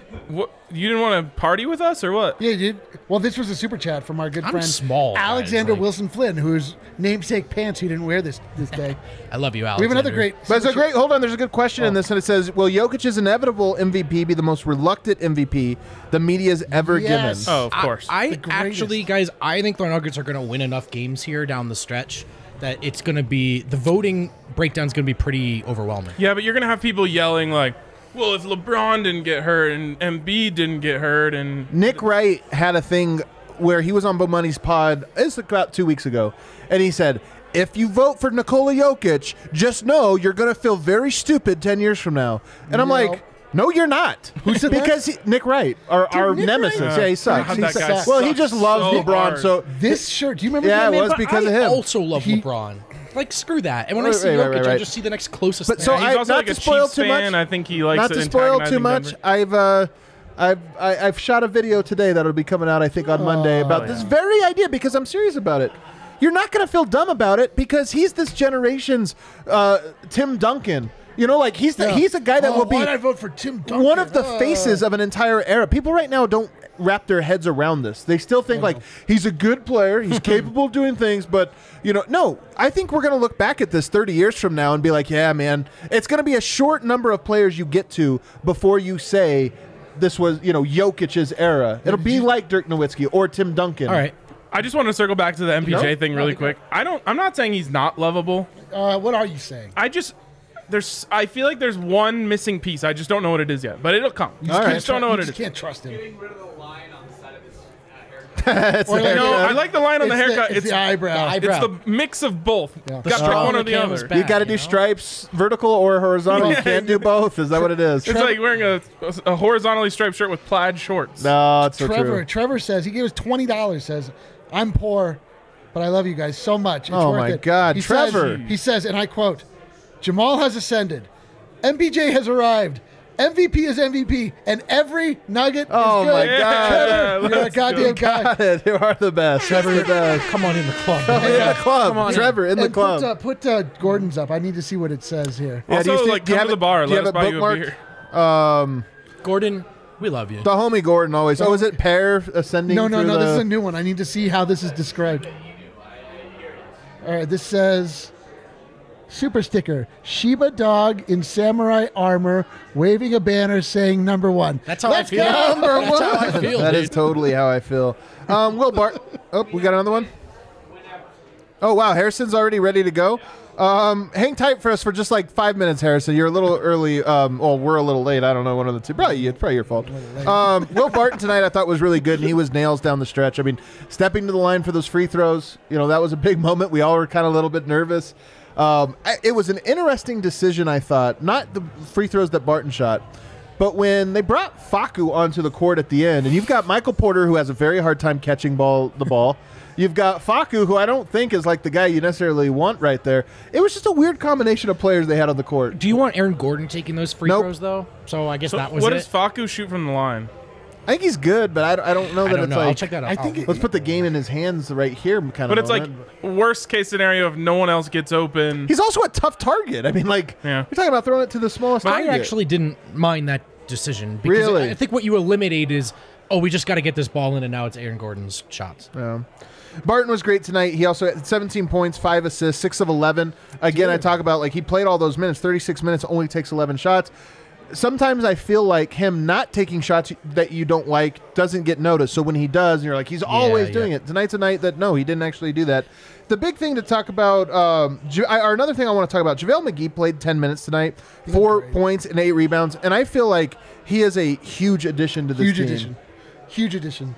What? You didn't want to party with us or what? Yeah, dude. Well, this was a super chat from our good friend small, Alexander guys, Wilson Flynn, whose namesake pants he didn't wear this day. I love you, Alex. We have another great. But it's a great. Hold on, there's a good question in this, and it says, "Will Jokic's inevitable MVP be the most reluctant MVP the media's ever given?" Oh, of course. I actually, guys, I think the Nuggets are going to win enough games here down the stretch that it's going to be the voting breakdown's going to be pretty overwhelming. Yeah, but you're going to have people yelling like, well, if LeBron didn't get hurt and Embiid didn't get hurt and Nick Wright had a thing where he was on Bo Money's pod, it's about 2 weeks ago, and he said, if you vote for Nikola Jokic, just know you're going to feel very stupid 10 years from now. And I'm like, no, you're not. Who said because Nick Wright, our Nick nemesis. Wright? Yeah, he sucks. God, that guy Well, sucks he just loves so LeBron. hard. So This shirt, do you remember? Yeah, that it was name? because of I him. also love LeBron. Like, screw that. And when I see Jokic, I just see the next closest But thing. so he's also not like to a spoil Chiefs too much. fan. I think he likes Not it to spoil too antagonizing much. Denver. I've shot a video today that'll be coming out, I think, on Monday about this very idea because I'm serious about it. You're not going to feel dumb about it because he's this generation's Tim Duncan. You know, like he's a guy that will be. Why did I vote for Tim Duncan? One of the faces of an entire era. People right now don't wrap their heads around this. They still think like he's a good player, he's capable of doing things, but no. I think we're going to look back at this 30 years from now and be like, yeah, man, it's going to be a short number of players you get to before you say this was, Jokic's era. It'll be like Dirk Nowitzki or Tim Duncan. All right. I just want to circle back to the MPJ thing really quick. I'm not saying he's not lovable. What are you saying? I feel like there's one missing piece. I just don't know what it is yet, but it'll come. I just don't know what it is. You can't trust him. Getting rid of the line on the side of his haircut. No, I like the line on the It's haircut. it's the eyebrow. It's the mix of both. Yeah. Got to pick one or the cam is other. bad. You got to do stripes, vertical or horizontal. You can't do both. Is that what it is? It's like wearing a horizontally striped shirt with plaid shorts. No, it's so true. Trevor says he gave us $20. Says I'm poor, but I love you guys so much. It's Oh worth my it. God, he Trevor. He says, and I quote: Jamal has ascended, MPJ has arrived, MVP is MVP, and every Nugget Oh is good. my God. Trevor, you're a goddamn guy. Got it. You are the best. Trevor, the best. Come on in the club. In the club. Come on in. Trevor, in the And club. put Gordon's up. I need to see what it says here. Yeah, do you Also, see- like, do you come to have the bar. do you Let have us it buy you a bookmarked? beer. Gordon, we love you. The homie Gordon always. Oh, is it Pear ascending? No. through This is the- a new one. I need to see how this is described. All right, this says super sticker: Shiba dog in samurai armor, waving a banner saying "number one." That's how Let's I feel. go, number That's how one. I feel. That dude. is totally how I feel. Will Bart. Oh, we got another one. Oh wow, Harrison's already ready to go. Hang tight for us for just like 5 minutes, Harrison. You're a little early. Well, we're a little late. I don't know, one of the two. Probably your fault. Will Barton tonight I thought was really good, and he was nails down the stretch. I mean, stepping to the line for those free throws, that was a big moment. We all were kind of a little bit nervous. It was an interesting decision, I thought. Not the free throws that Barton shot, but when they brought Facu onto the court at the end, and you've got Michael Porter, who has a very hard time catching the ball. You've got Facu, who I don't think is like the guy you necessarily want right there. It was just a weird combination of players they had on the court. Do you want Aaron Gordon taking those free Nope. throws, though? So I guess So that was what it. does Facu shoot from the line? I think he's good, but I don't know I that don't it's know. like. I'll check that out. I think Let's put the game in his hands right here, kind of. But it's like moment. worst case scenario if no one else gets open. He's also a tough target. I mean, like Yeah. you're talking about throwing it to the smallest I target. actually didn't mind that decision. Because Really? I think what you eliminate is, we just got to get this ball in, and now it's Aaron Gordon's shots. Barton was great tonight. He also had 17 points, 5 assists, 6 of 11. Again, I talk about like he played all those minutes, 36 minutes, only takes 11 shots. Sometimes I feel like him not taking shots that you don't like doesn't get noticed. So when he does, you're like, he's always doing it. Tonight's a night that, no, he didn't actually do that. The big thing to talk about, or another thing I want to talk about, JaVale McGee played 10 minutes tonight, 4 points and 8 rebounds, and I feel like he is a huge addition to this team. Huge addition.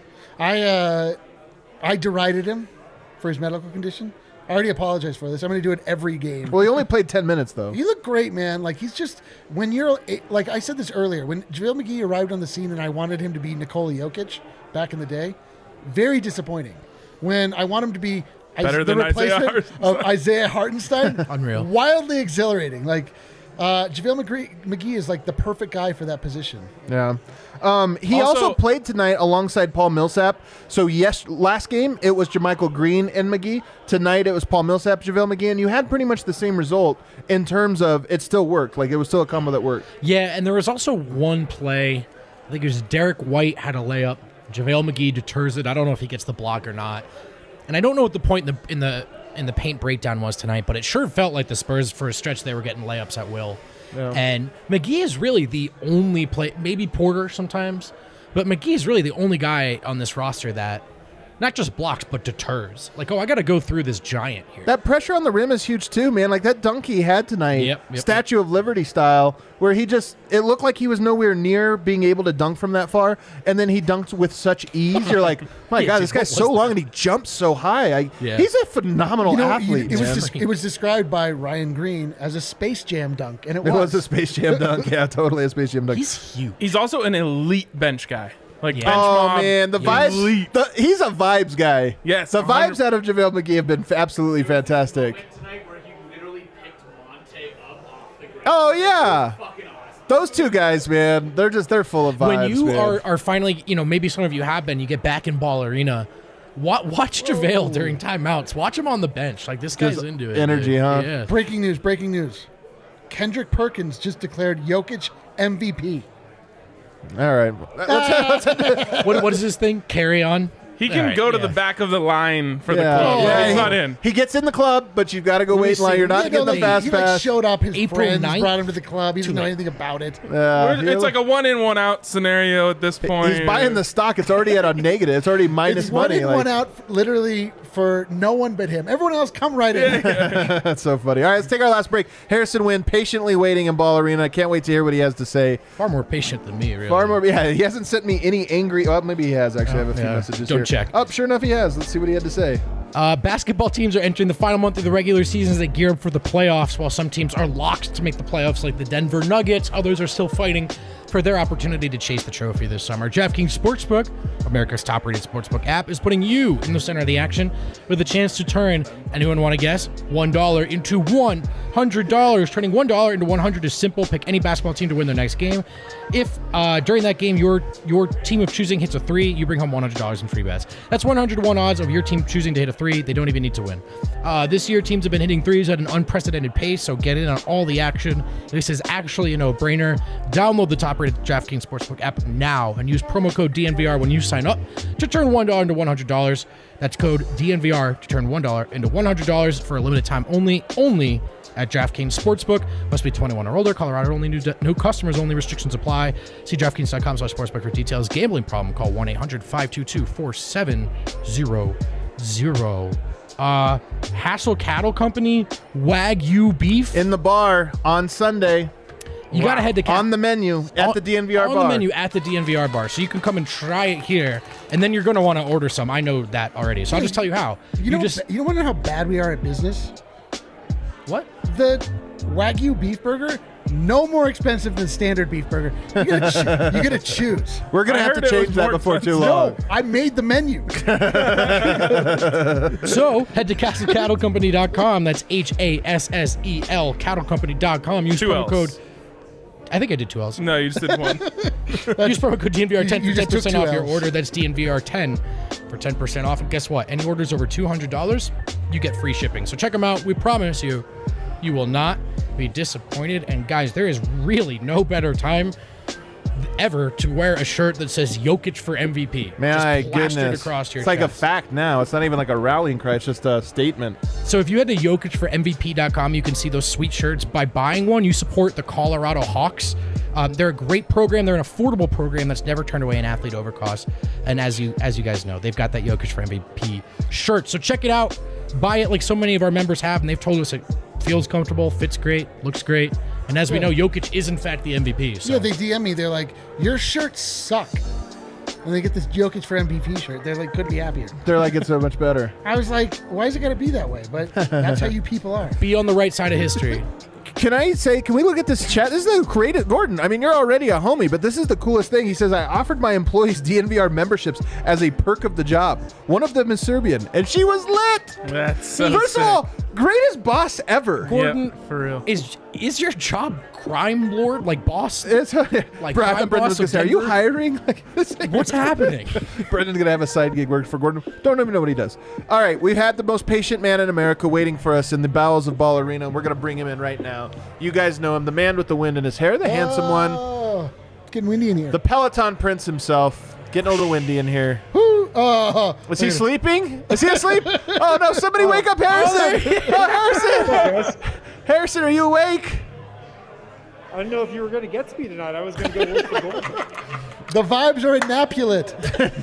I derided him for his medical condition. I already apologized for this. I'm going to do it every game. Well, he only played 10 minutes, though. He looked great, man. Like, he's just, when you're, like I said this earlier, when JaVale McGee arrived on the scene and I wanted him to be Nikola Jokic back in the day, very disappointing. When I want him to be Better than the replacement Isaiah of Isaiah Hartenstein, Unreal. Wildly exhilarating. Like, JaVale McGee is like the perfect guy for that position. Yeah. He also played tonight alongside Paul Millsap. So, yes, last game it was JaMychal Green and McGee. Tonight it was Paul Millsap, JaVale McGee. And you had pretty much the same result in terms of it still worked. Like, it was still a combo that worked. Yeah, and there was also one play I think it was Derek White had a layup. JaVale McGee deters it. I don't know if he gets the block or not. And I don't know what the point in the paint breakdown was tonight, but it sure felt like the Spurs for a stretch they were getting layups at will. Yeah. And McGee is really the only play, maybe Porter sometimes, but McGee is really the only guy on this roster that not just blocks, but deters. Like, I got to go through this giant here. That pressure on the rim is huge too, man. Like that dunk he had tonight, Statue of Liberty style, where it looked like he was nowhere near being able to dunk from that far, and then he dunked with such ease. You're like, my God, this guy's so long and he jumps so high. He's a phenomenal athlete. It was described by Ryan Green as a Space Jam dunk, and it was a Space Jam dunk. Yeah, totally a Space Jam dunk. He's huge. He's also an elite bench guy. Like bench oh mob, man, the vibes. He's a vibes guy. Yes, the vibes out of JaVale McGee have been absolutely fantastic. Oh yeah, those two guys, man, they're full of vibes. When you man. are finally, maybe some of you have been, you get back in Ball Arena. Watch JaVale during timeouts. Watch him on the bench. Like this guy's into it. Energy, dude. huh? Yeah. Breaking news. Kendrick Perkins just declared Jokic MVP. All right. What is this thing? Carry on. He can go to the back of the line for the club. Yeah, he's not in. He gets in the club, but you've got to go wait in line. You're not getting the fast pass. He showed up. His April friends 9th? brought him to the club. He doesn't know anything about it. It's like a 1-in, 1-out scenario at this point. He's buying the stock. It's already at a negative. It's already minus it's money. 1 in, 1 out, literally for no one but him. Everyone else, come right in. That's so funny. All right, let's take our last break. Harrison Wind patiently waiting in Ball Arena. I can't wait to hear what he has to say. Far more patient than me, really. Far more. Yeah, he hasn't sent me any angry. Oh, maybe he has actually. I have a few messages. Don't here. check. Oh, sure enough, he has. Let's see what he had to say. Basketball teams are entering the final month of the regular season as they gear up for the playoffs, while some teams are locked to make the playoffs, like the Denver Nuggets. Others are still fighting for their opportunity to chase the trophy this summer. DraftKings Sportsbook, America's top-rated sportsbook app, is putting you in the center of the action with a chance to turn, anyone want to guess, $1 into $100. Turning $1 into $100 is simple. Pick any basketball team to win their next game. If during that game your team of choosing hits a 3, you bring home $100 in free bets. That's 100-to-1 odds of your team choosing to hit a 3. They don't even need to win. This year, teams have been hitting 3s at an unprecedented pace, so get in on all the action. This is actually a no-brainer. Download the top-rated DraftKings Sportsbook app now and use promo code DNVR when you sign up to turn $1 into $100. That's code DNVR to turn $1 into $100 for a limited time only at DraftKings Sportsbook. Must be 21 or older. Colorado only. New customers only. Restrictions apply. See DraftKings.com/sportsbook for details. Gambling problem? Call 1-800-522-4700. Hassel Cattle Company Wagyu beef in the bar on Sunday. You got to head to on the menu at the DNVR bar. On the menu at the DNVR bar. So you can come and try it here, and then you're going to want to order some. I know that already. So I'll just tell you how. You don't want to know how bad we are at business? What? The Wagyu beef burger, no more expensive than standard beef burger. You gotta choose. We're going to have to change that before too long. No, I made the menu. So head to HassleCattleCompany.com. That's HASSEL cattlecompany.com. Use promo code. I think I did 2 L's. No, you just did 1. Use promo code DNVR10 You for just took 10% two off your Ls. order. That's DNVR10 for 10% off. And guess what? Any orders over $200, you get free shipping. So check them out. We promise you, you will not be disappointed. And guys, there is really no better time ever to wear a shirt that says Jokic for MVP. My just plastered goodness. across your it's like chest. a fact now. It's not even like a rallying cry. It's just a statement. So if you head to JokicForMVP.com, you can see those sweet shirts. By buying one, you support the Colorado Hawks. They're a great program. They're an affordable program that's never turned away an athlete over cost. And as you guys know, they've got that Jokic for MVP shirt. So check it out. Buy it like so many of our members have, and they've told us it feels comfortable, fits great, looks great. And as we know, Jokic is in fact the MVP. So. Yeah, they DM me. They're like, your shirts suck. And they get this Jokic for MVP shirt. They're like, couldn't be happier. They're like, it's so much better. I was like, why is it got to be that way? But that's how you people are. Be on the right side of history. Can we look at this chat? This is the creative, Gordon. I mean, you're already a homie, but this is the coolest thing. He says, I offered my employees DNVR memberships as a perk of the job. One of them is Serbian, and she was lit. That's so First sick. of all, greatest boss ever. Gordon, Yeah, for real. Is your job crime lord, like boss? It's Like Brendan crime was boss gonna of say, are you Denver? hiring? Like, What's happening? Brendan's gonna have a side gig working for Gordon. Don't even know what he does. All right, we've had the most patient man in America waiting for us in the bowels of Ball Arena. We're gonna bring him in right now. You guys know him, the man with the wind in his hair, the handsome one. getting windy in here. The Peloton Prince himself, getting a little windy in here. Is he sleeping? Is he asleep? Oh, no, somebody wake up Harrison. Harrison. Harrison, are you awake? I didn't know if you were going to get to me tonight. I was going to go work the goal. The vibes are in Napulet.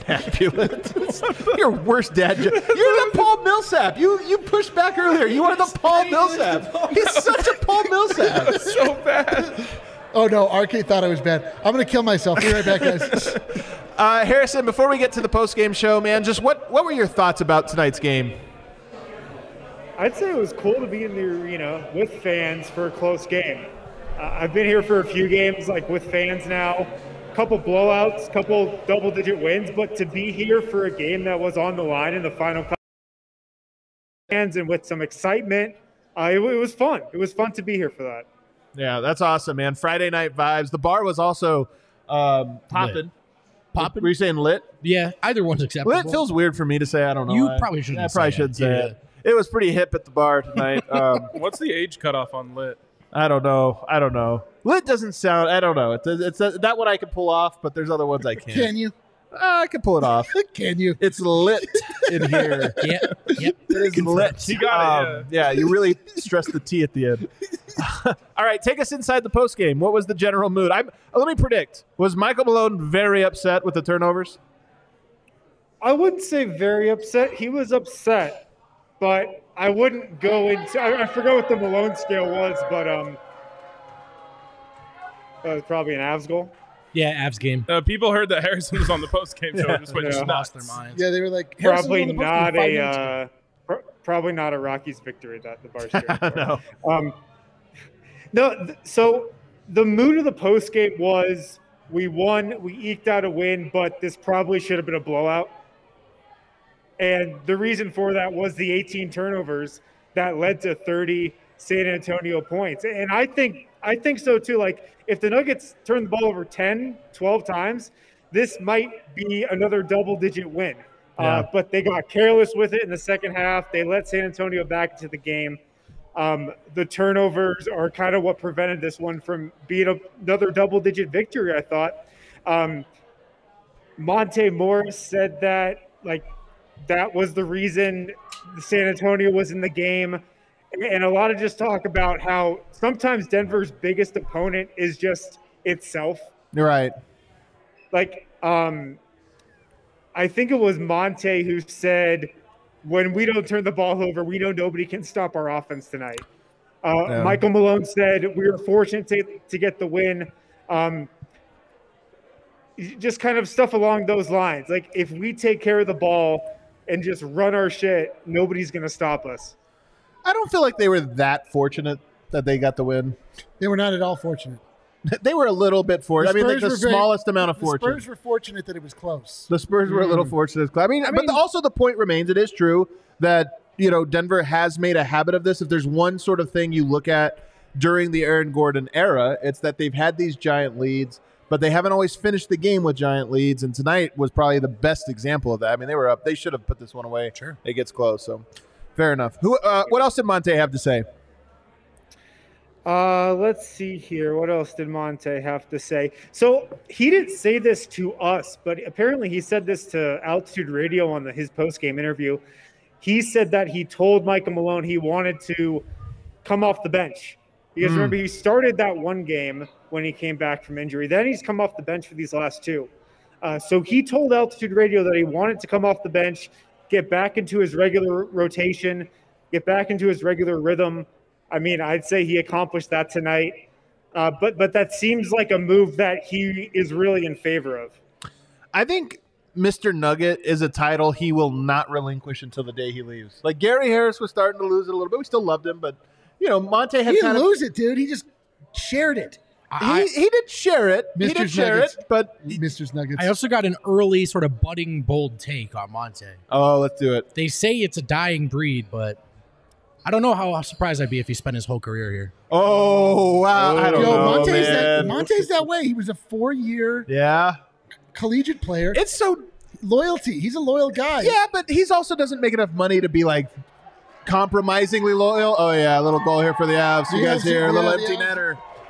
Your worst dad joke. You're the Paul Millsap. You pushed back earlier. You are the Paul Millsap. He's such a Paul Millsap. So bad. Oh, no. RK thought I was bad. I'm going to kill myself. Be right back, guys. Harrison, before we get to the post-game show, man, just what were your thoughts about tonight's game? I'd say it was cool to be in the arena with fans for a close game. I've been here for a few games, like with fans now, a couple blowouts, couple double-digit wins, but to be here for a game that was on the line in the final fans and with some excitement, it was fun. It was fun to be here for that. Yeah, that's awesome, man. Friday night vibes. The bar was also popping. Popping? Were you saying lit? Yeah, either one's acceptable. Lit feels weird for me to say. I don't know. You probably shouldn't. I probably should say it. It was pretty hip at the bar tonight. What's the age cutoff on lit? I don't know. Lit doesn't sound. I don't know. It's that one I can pull off, but there's other ones I can't. Can you? I can pull it off. Can you? It's lit in here. Yep. It is lit. You got it. Yeah, you really stressed the T at the end. All right, take us inside the post game. What was the general mood? Let me predict. Was Michael Malone very upset with the turnovers? I wouldn't say very upset. He was upset, but I wouldn't go into. I forgot what the Malone scale was, but it was probably an Avs goal. Yeah, Avs game. People heard that Harrison was on the post game show and just went lost their minds. Yeah, they were like, probably not a Rockies victory that the Bar's cheering for. No. So the mood of the post game was we won, we eked out a win, but this probably should have been a blowout. And the reason for that was the 18 turnovers that led to 30 San Antonio points. And I think so too. Like if the Nuggets turn the ball over 10, 12 times, this might be another double-digit win. Yeah. But they got careless with it in the second half. They let San Antonio back into the game. The turnovers are kind of what prevented this one from being another double-digit victory, I thought. Monte Morris said that, that was the reason San Antonio was in the game. And a lot of just talk about how sometimes Denver's biggest opponent is just itself. You're right. I think it was Monte who said, when we don't turn the ball over, we know nobody can stop our offense tonight. Michael Malone said, we were fortunate to get the win. Just kind of stuff along those lines. Like, if we take care of the ball and just run our shit, nobody's going to stop us. I don't feel like they were that fortunate that they got the win. They were not at all fortunate. They were a little bit fortunate. The smallest amount of fortune. The Spurs were fortunate that it was close. The Spurs were a little fortunate. But also the point remains, it is true that, Denver has made a habit of this. If there's one sort of thing you look at during the Aaron Gordon era, it's that they've had these giant leads, but they haven't always finished the game with giant leads. And tonight was probably the best example of that. I mean, they were up. They should have put this one away. Sure. It gets close. So fair enough. What else did Monte have to say? Let's see here. What else did Monte have to say? So he didn't say this to us, but apparently he said this to Altitude Radio on his post-game interview. He said that he told Michael Malone he wanted to come off the bench. Because remember, he started that one game when he came back from injury. Then he's come off the bench for these last two. So he told Altitude Radio that he wanted to come off the bench, get back into his regular rotation, get back into his regular rhythm. I mean, I'd say he accomplished that tonight. But that seems like a move that he is really in favor of. I think Mr. Nugget is a title he will not relinquish until the day he leaves. Like Gary Harris was starting to lose it a little bit. We still loved him, but Monte had he didn't lose it, dude. He just shared it. He did share it. Mr. He did share it, but Mr. Nuggets. I also got an early sort of budding bold take on Monte. Oh, let's do it. They say it's a dying breed, but I don't know how surprised I'd be if he spent his whole career here. Oh, wow. I don't know, Monte's that way. He was a 4-year collegiate player. It's so loyalty. He's a loyal guy. Yeah, but he's also doesn't make enough money to be like compromisingly loyal. Oh, yeah, a little goal here for the Avs. You guys hear a little empty netter.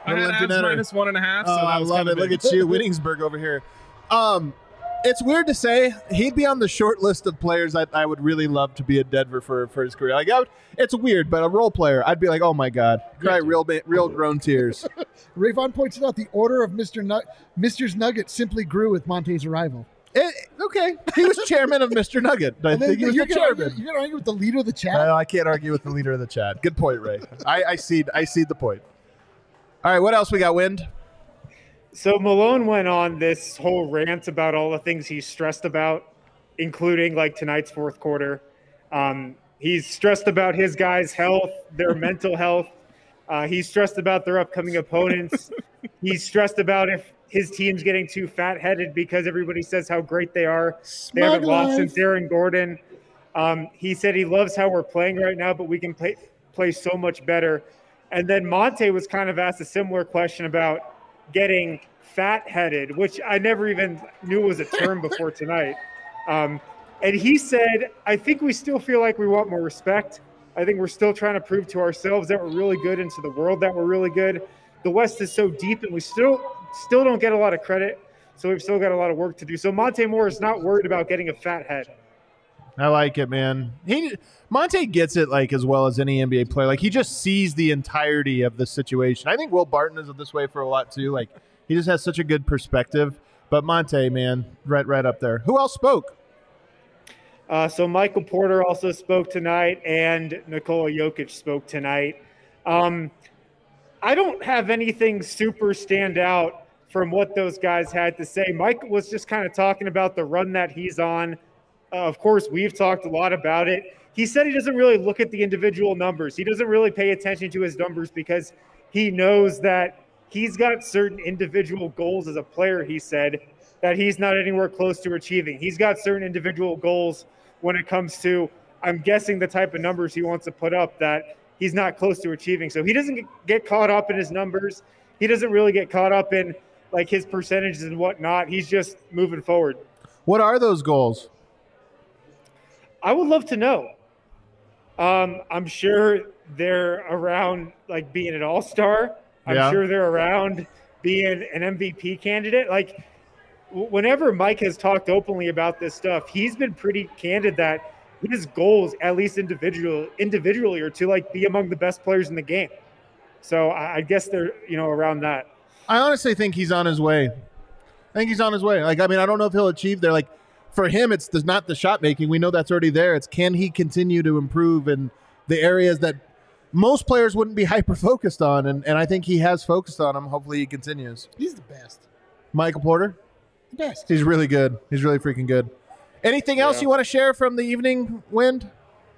I had Avs minus 1.5. So I love it. Look at you, Winningsburg over here. It's weird to say he'd be on the short list of players I would really love to be in Denver for his career. Like, it's weird, but a role player, I'd be like, oh my God, cry real grown tears. Rayvon pointed out the order of Mr. Nugget simply grew with Monte's arrival. Okay, he was chairman of Mr. Nugget. I think he was the chairman. You're gonna argue with the leader of the chat? No, I can't argue with the leader of the chat. Good point, Ray. I see the point. All right, what else we got, Wind? So Malone went on this whole rant about all the things he's stressed about, including like tonight's fourth quarter. He's stressed about his guys' health, their mental health. He's stressed about their upcoming opponents. He's stressed about if his team's getting too fat-headed because everybody says how great they are. They haven't lost since Aaron Gordon. He said he loves how we're playing right now, but we can play so much better. And then Monte was kind of asked a similar question about getting fat-headed, which I never even knew was a term before tonight. And he said, I think we still feel like we want more respect. I think we're still trying to prove to ourselves that we're really good and to the world that we're really good. The West is so deep, and we still don't get a lot of credit, so we've still got a lot of work to do. So Monte Moore is not worried about getting a fat head. I like it, man. Monte gets it like as well as any NBA player. Like, he just sees the entirety of the situation. I think Will Barton is this way for a lot too. Like, he just has such a good perspective. But Monte, man, right up there. Who else spoke? So Michael Porter also spoke tonight, and Nikola Jokic spoke tonight. I don't have anything super stand out from what those guys had to say. Mike was just kind of talking about the run that he's on. Of course, we've talked a lot about it. He said he doesn't really look at the individual numbers. He doesn't really pay attention to his numbers because he knows that he's got certain individual goals as a player, he said, that he's not anywhere close to achieving. He's got certain individual goals when it comes to, I'm guessing, the type of numbers he wants to put up that he's not close to achieving. So he doesn't get caught up in his numbers. He doesn't really get caught up in like his percentages and whatnot. He's just moving forward. What are those goals? I would love to know. I'm sure they're around like being an all-star. I'm sure they're around being an MVP candidate. Like, whenever Mike has talked openly about this stuff, he's been pretty candid that his goals, at least individually, are to like be among the best players in the game. So I guess they're around that. I honestly think he's on his way. Like, I mean, I don't know if he'll achieve there. Like, for him, it's not the shot making. We know that's already there. It's can he continue to improve in the areas that most players wouldn't be hyper focused on, and I think he has focused on them. Hopefully, he continues. He's the best. Michael Porter, the best. He's really good. He's really freaking good. Anything else you want to share from the evening, Wind?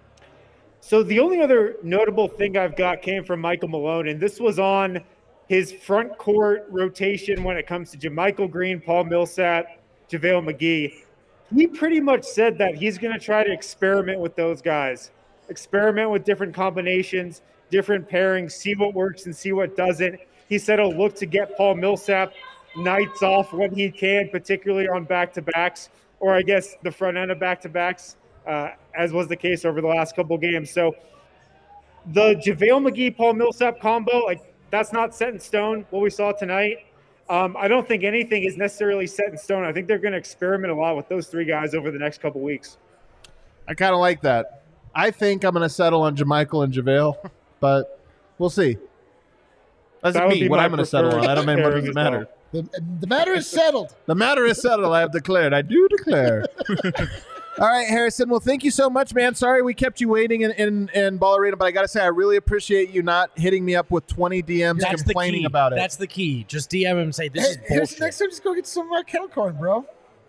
So the only other notable thing I've got came from Michael Malone, and this was on his front court rotation when it comes to JaMychal Green, Paul Millsap, JaVale McGee. He pretty much said that he's going to try to experiment with those guys, experiment with different combinations, different pairings, see what works and see what doesn't. He said he'll look to get Paul Millsap nights off when he can, particularly on back-to-backs, or I guess the front end of back-to-backs, as was the case over the last couple of games. So the JaVale McGee, Paul Millsap combo, like, that's not set in stone, what we saw tonight. I don't think anything is necessarily set in stone. I think they're going to experiment a lot with those three guys over the next couple weeks. I kind of like that. I think I'm going to settle on JaMychal and JaVale, but we'll see. That's me, what I'm going to settle on. I don't mean what does it matter. The matter is settled. The matter is settled. I have declared. I do declare. All right, Harrison. Well, thank you so much, man. Sorry we kept you waiting in Ball Arena, but I got to say, I really appreciate you not hitting me up with 20 DMs complaining about it. That's the key. Just DM him and say, this is bullshit. Next time, just go get some kettle corn, bro.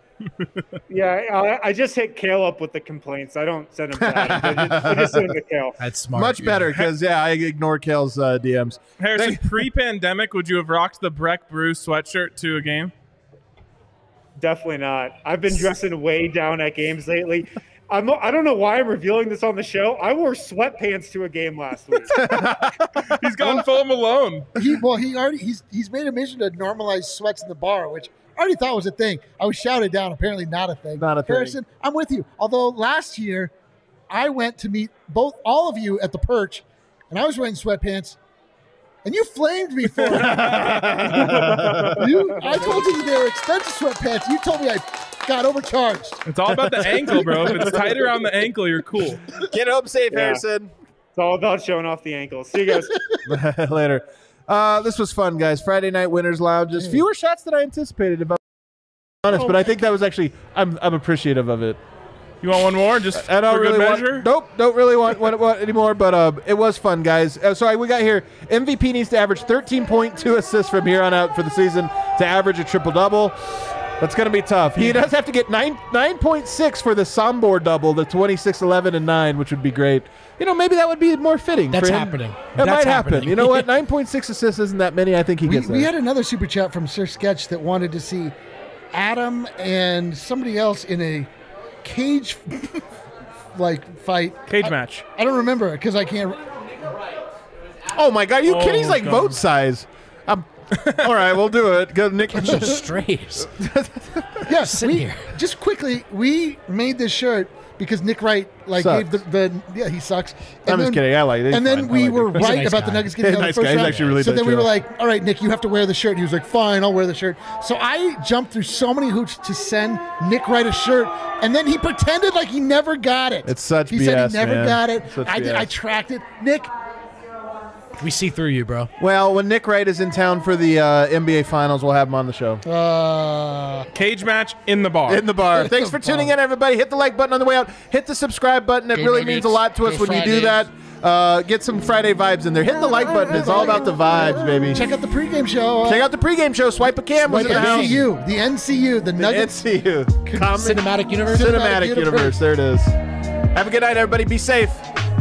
Yeah, I just hit Kale up with the complaints. I don't send him that. I just send him to Kale. That's smart. Much better because, I ignore Kale's DMs. Harrison, pre-pandemic, would you have rocked the Breck Brew sweatshirt to a game? Definitely not. I've been dressing way down at games lately. I don't know why I'm revealing this on the show. I wore sweatpants to a game last week. He's gone full Malone. He's made a mission to normalize sweats in the bar, which I already thought was a thing. I was shouted down. Apparently not a thing. Not a thing. Harrison, I'm with you. Although last year I went to meet all of you at the Perch, and I was wearing sweatpants. And you flamed me for it. I told you they were expensive sweatpants. You told me I got overcharged. It's all about the ankle, bro. If it's tight around the ankle, you're cool. Get home safe, Harrison. It's all about showing off the ankles. See you guys later. This was fun, guys. Friday Night Winners Lounges. Fewer shots than I anticipated, if I'm honest, but I think that was actually, I'm appreciative of it. You want one more? Just I don't for really good measure? Don't really want anymore, but it was fun, guys. Sorry, we got here. MVP needs to average 13.2 assists from here on out for the season to average a triple-double. That's going to be tough. He does have to get 9.6 for the Sombor double, the 26, 11, and 9, which would be great. Maybe that would be more fitting. That's for him. happening. It might happen. You know what? 9.6 assists isn't that many. I think he gets that. We had another super chat from Sir Sketch that wanted to see Adam and somebody else in a cage fight. Cage match. I don't remember it because I can't. Oh my God! You kidding? He's like God. vote size. All right, we'll do it. Go, Nick. Strays. Yes, just quickly, we made this shirt because Nick Wright Sucks. gave he sucks. I'm just kidding. I like it. And then we were right nice about guy. the Nuggets getting out of Nice the first guy. He's round. actually really so then we were chill. like, all right, Nick, you have to wear the shirt. And he was like, fine, I'll wear the shirt. So I jumped through so many hoops to send Nick Wright a shirt, and then he pretended like he never got it. It's such he BS, said he never man. got it. Such I did. BS. I tracked it. Nick, We see through you, bro. Well, when Nick Wright is in town for the NBA Finals, we'll have him on the show. Cage match in the bar. In the bar. Thanks for tuning in, everybody. Hit the like button on the way out. Hit the subscribe button. It really means a lot to us when you do that. Get some Friday vibes in there. Hit the like button. It's all about the vibes, baby. check out the pregame show. Check out the pregame show. Swipe a cam. Was the in the house. NCU, the NCU, the Nuggets. NCU. Cinematic universe. Cinematic universe. There it is. Have a good night, everybody. Be safe.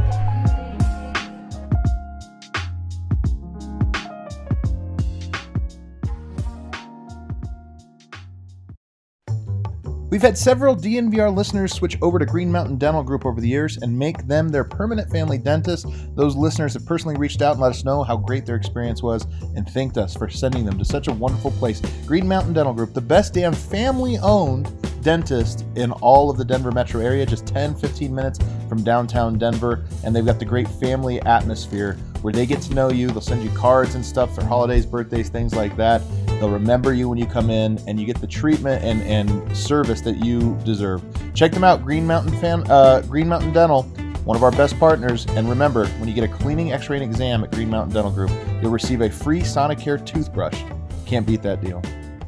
We've had several DNVR listeners switch over to Green Mountain Dental Group over the years and make them their permanent family dentist. Those listeners have personally reached out and let us know how great their experience was and thanked us for sending them to such a wonderful place. Green Mountain Dental Group, the best damn family-owned dentist in all of the Denver metro area, just 10-15 minutes from downtown Denver, and they've got the great family atmosphere where they get to know you. They'll send you cards and stuff for holidays, birthdays, things like that. They'll remember you when you come in, and you get the treatment and service that you deserve. Check them out, Green Mountain Dental, one of our best partners. And remember, when you get a cleaning, x-ray, and exam at Green Mountain Dental Group, you'll receive a free Sonicare toothbrush. Can't beat that deal.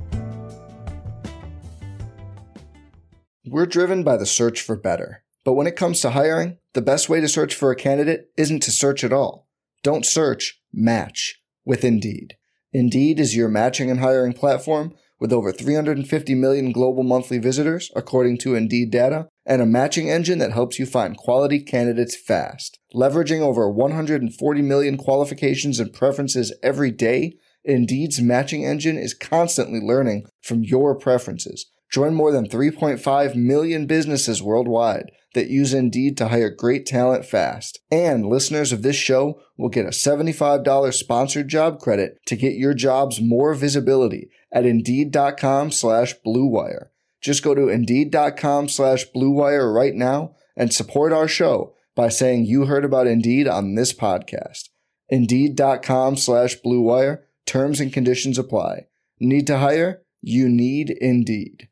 We're driven by the search for better. But when it comes to hiring, the best way to search for a candidate isn't to search at all. Don't search, match with Indeed. Indeed is your matching and hiring platform with over 350 million global monthly visitors, according to Indeed data, and a matching engine that helps you find quality candidates fast. Leveraging over 140 million qualifications and preferences every day, Indeed's matching engine is constantly learning from your preferences. Join more than 3.5 million businesses worldwide that use Indeed to hire great talent fast. And listeners of this show will get a $75 sponsored job credit to get your jobs more visibility at Indeed.com/Blue Wire. Just go to Indeed.com/Blue Wire right now and support our show by saying you heard about Indeed on this podcast. Indeed.com/Blue Wire. Terms and conditions apply. Need to hire? You need Indeed.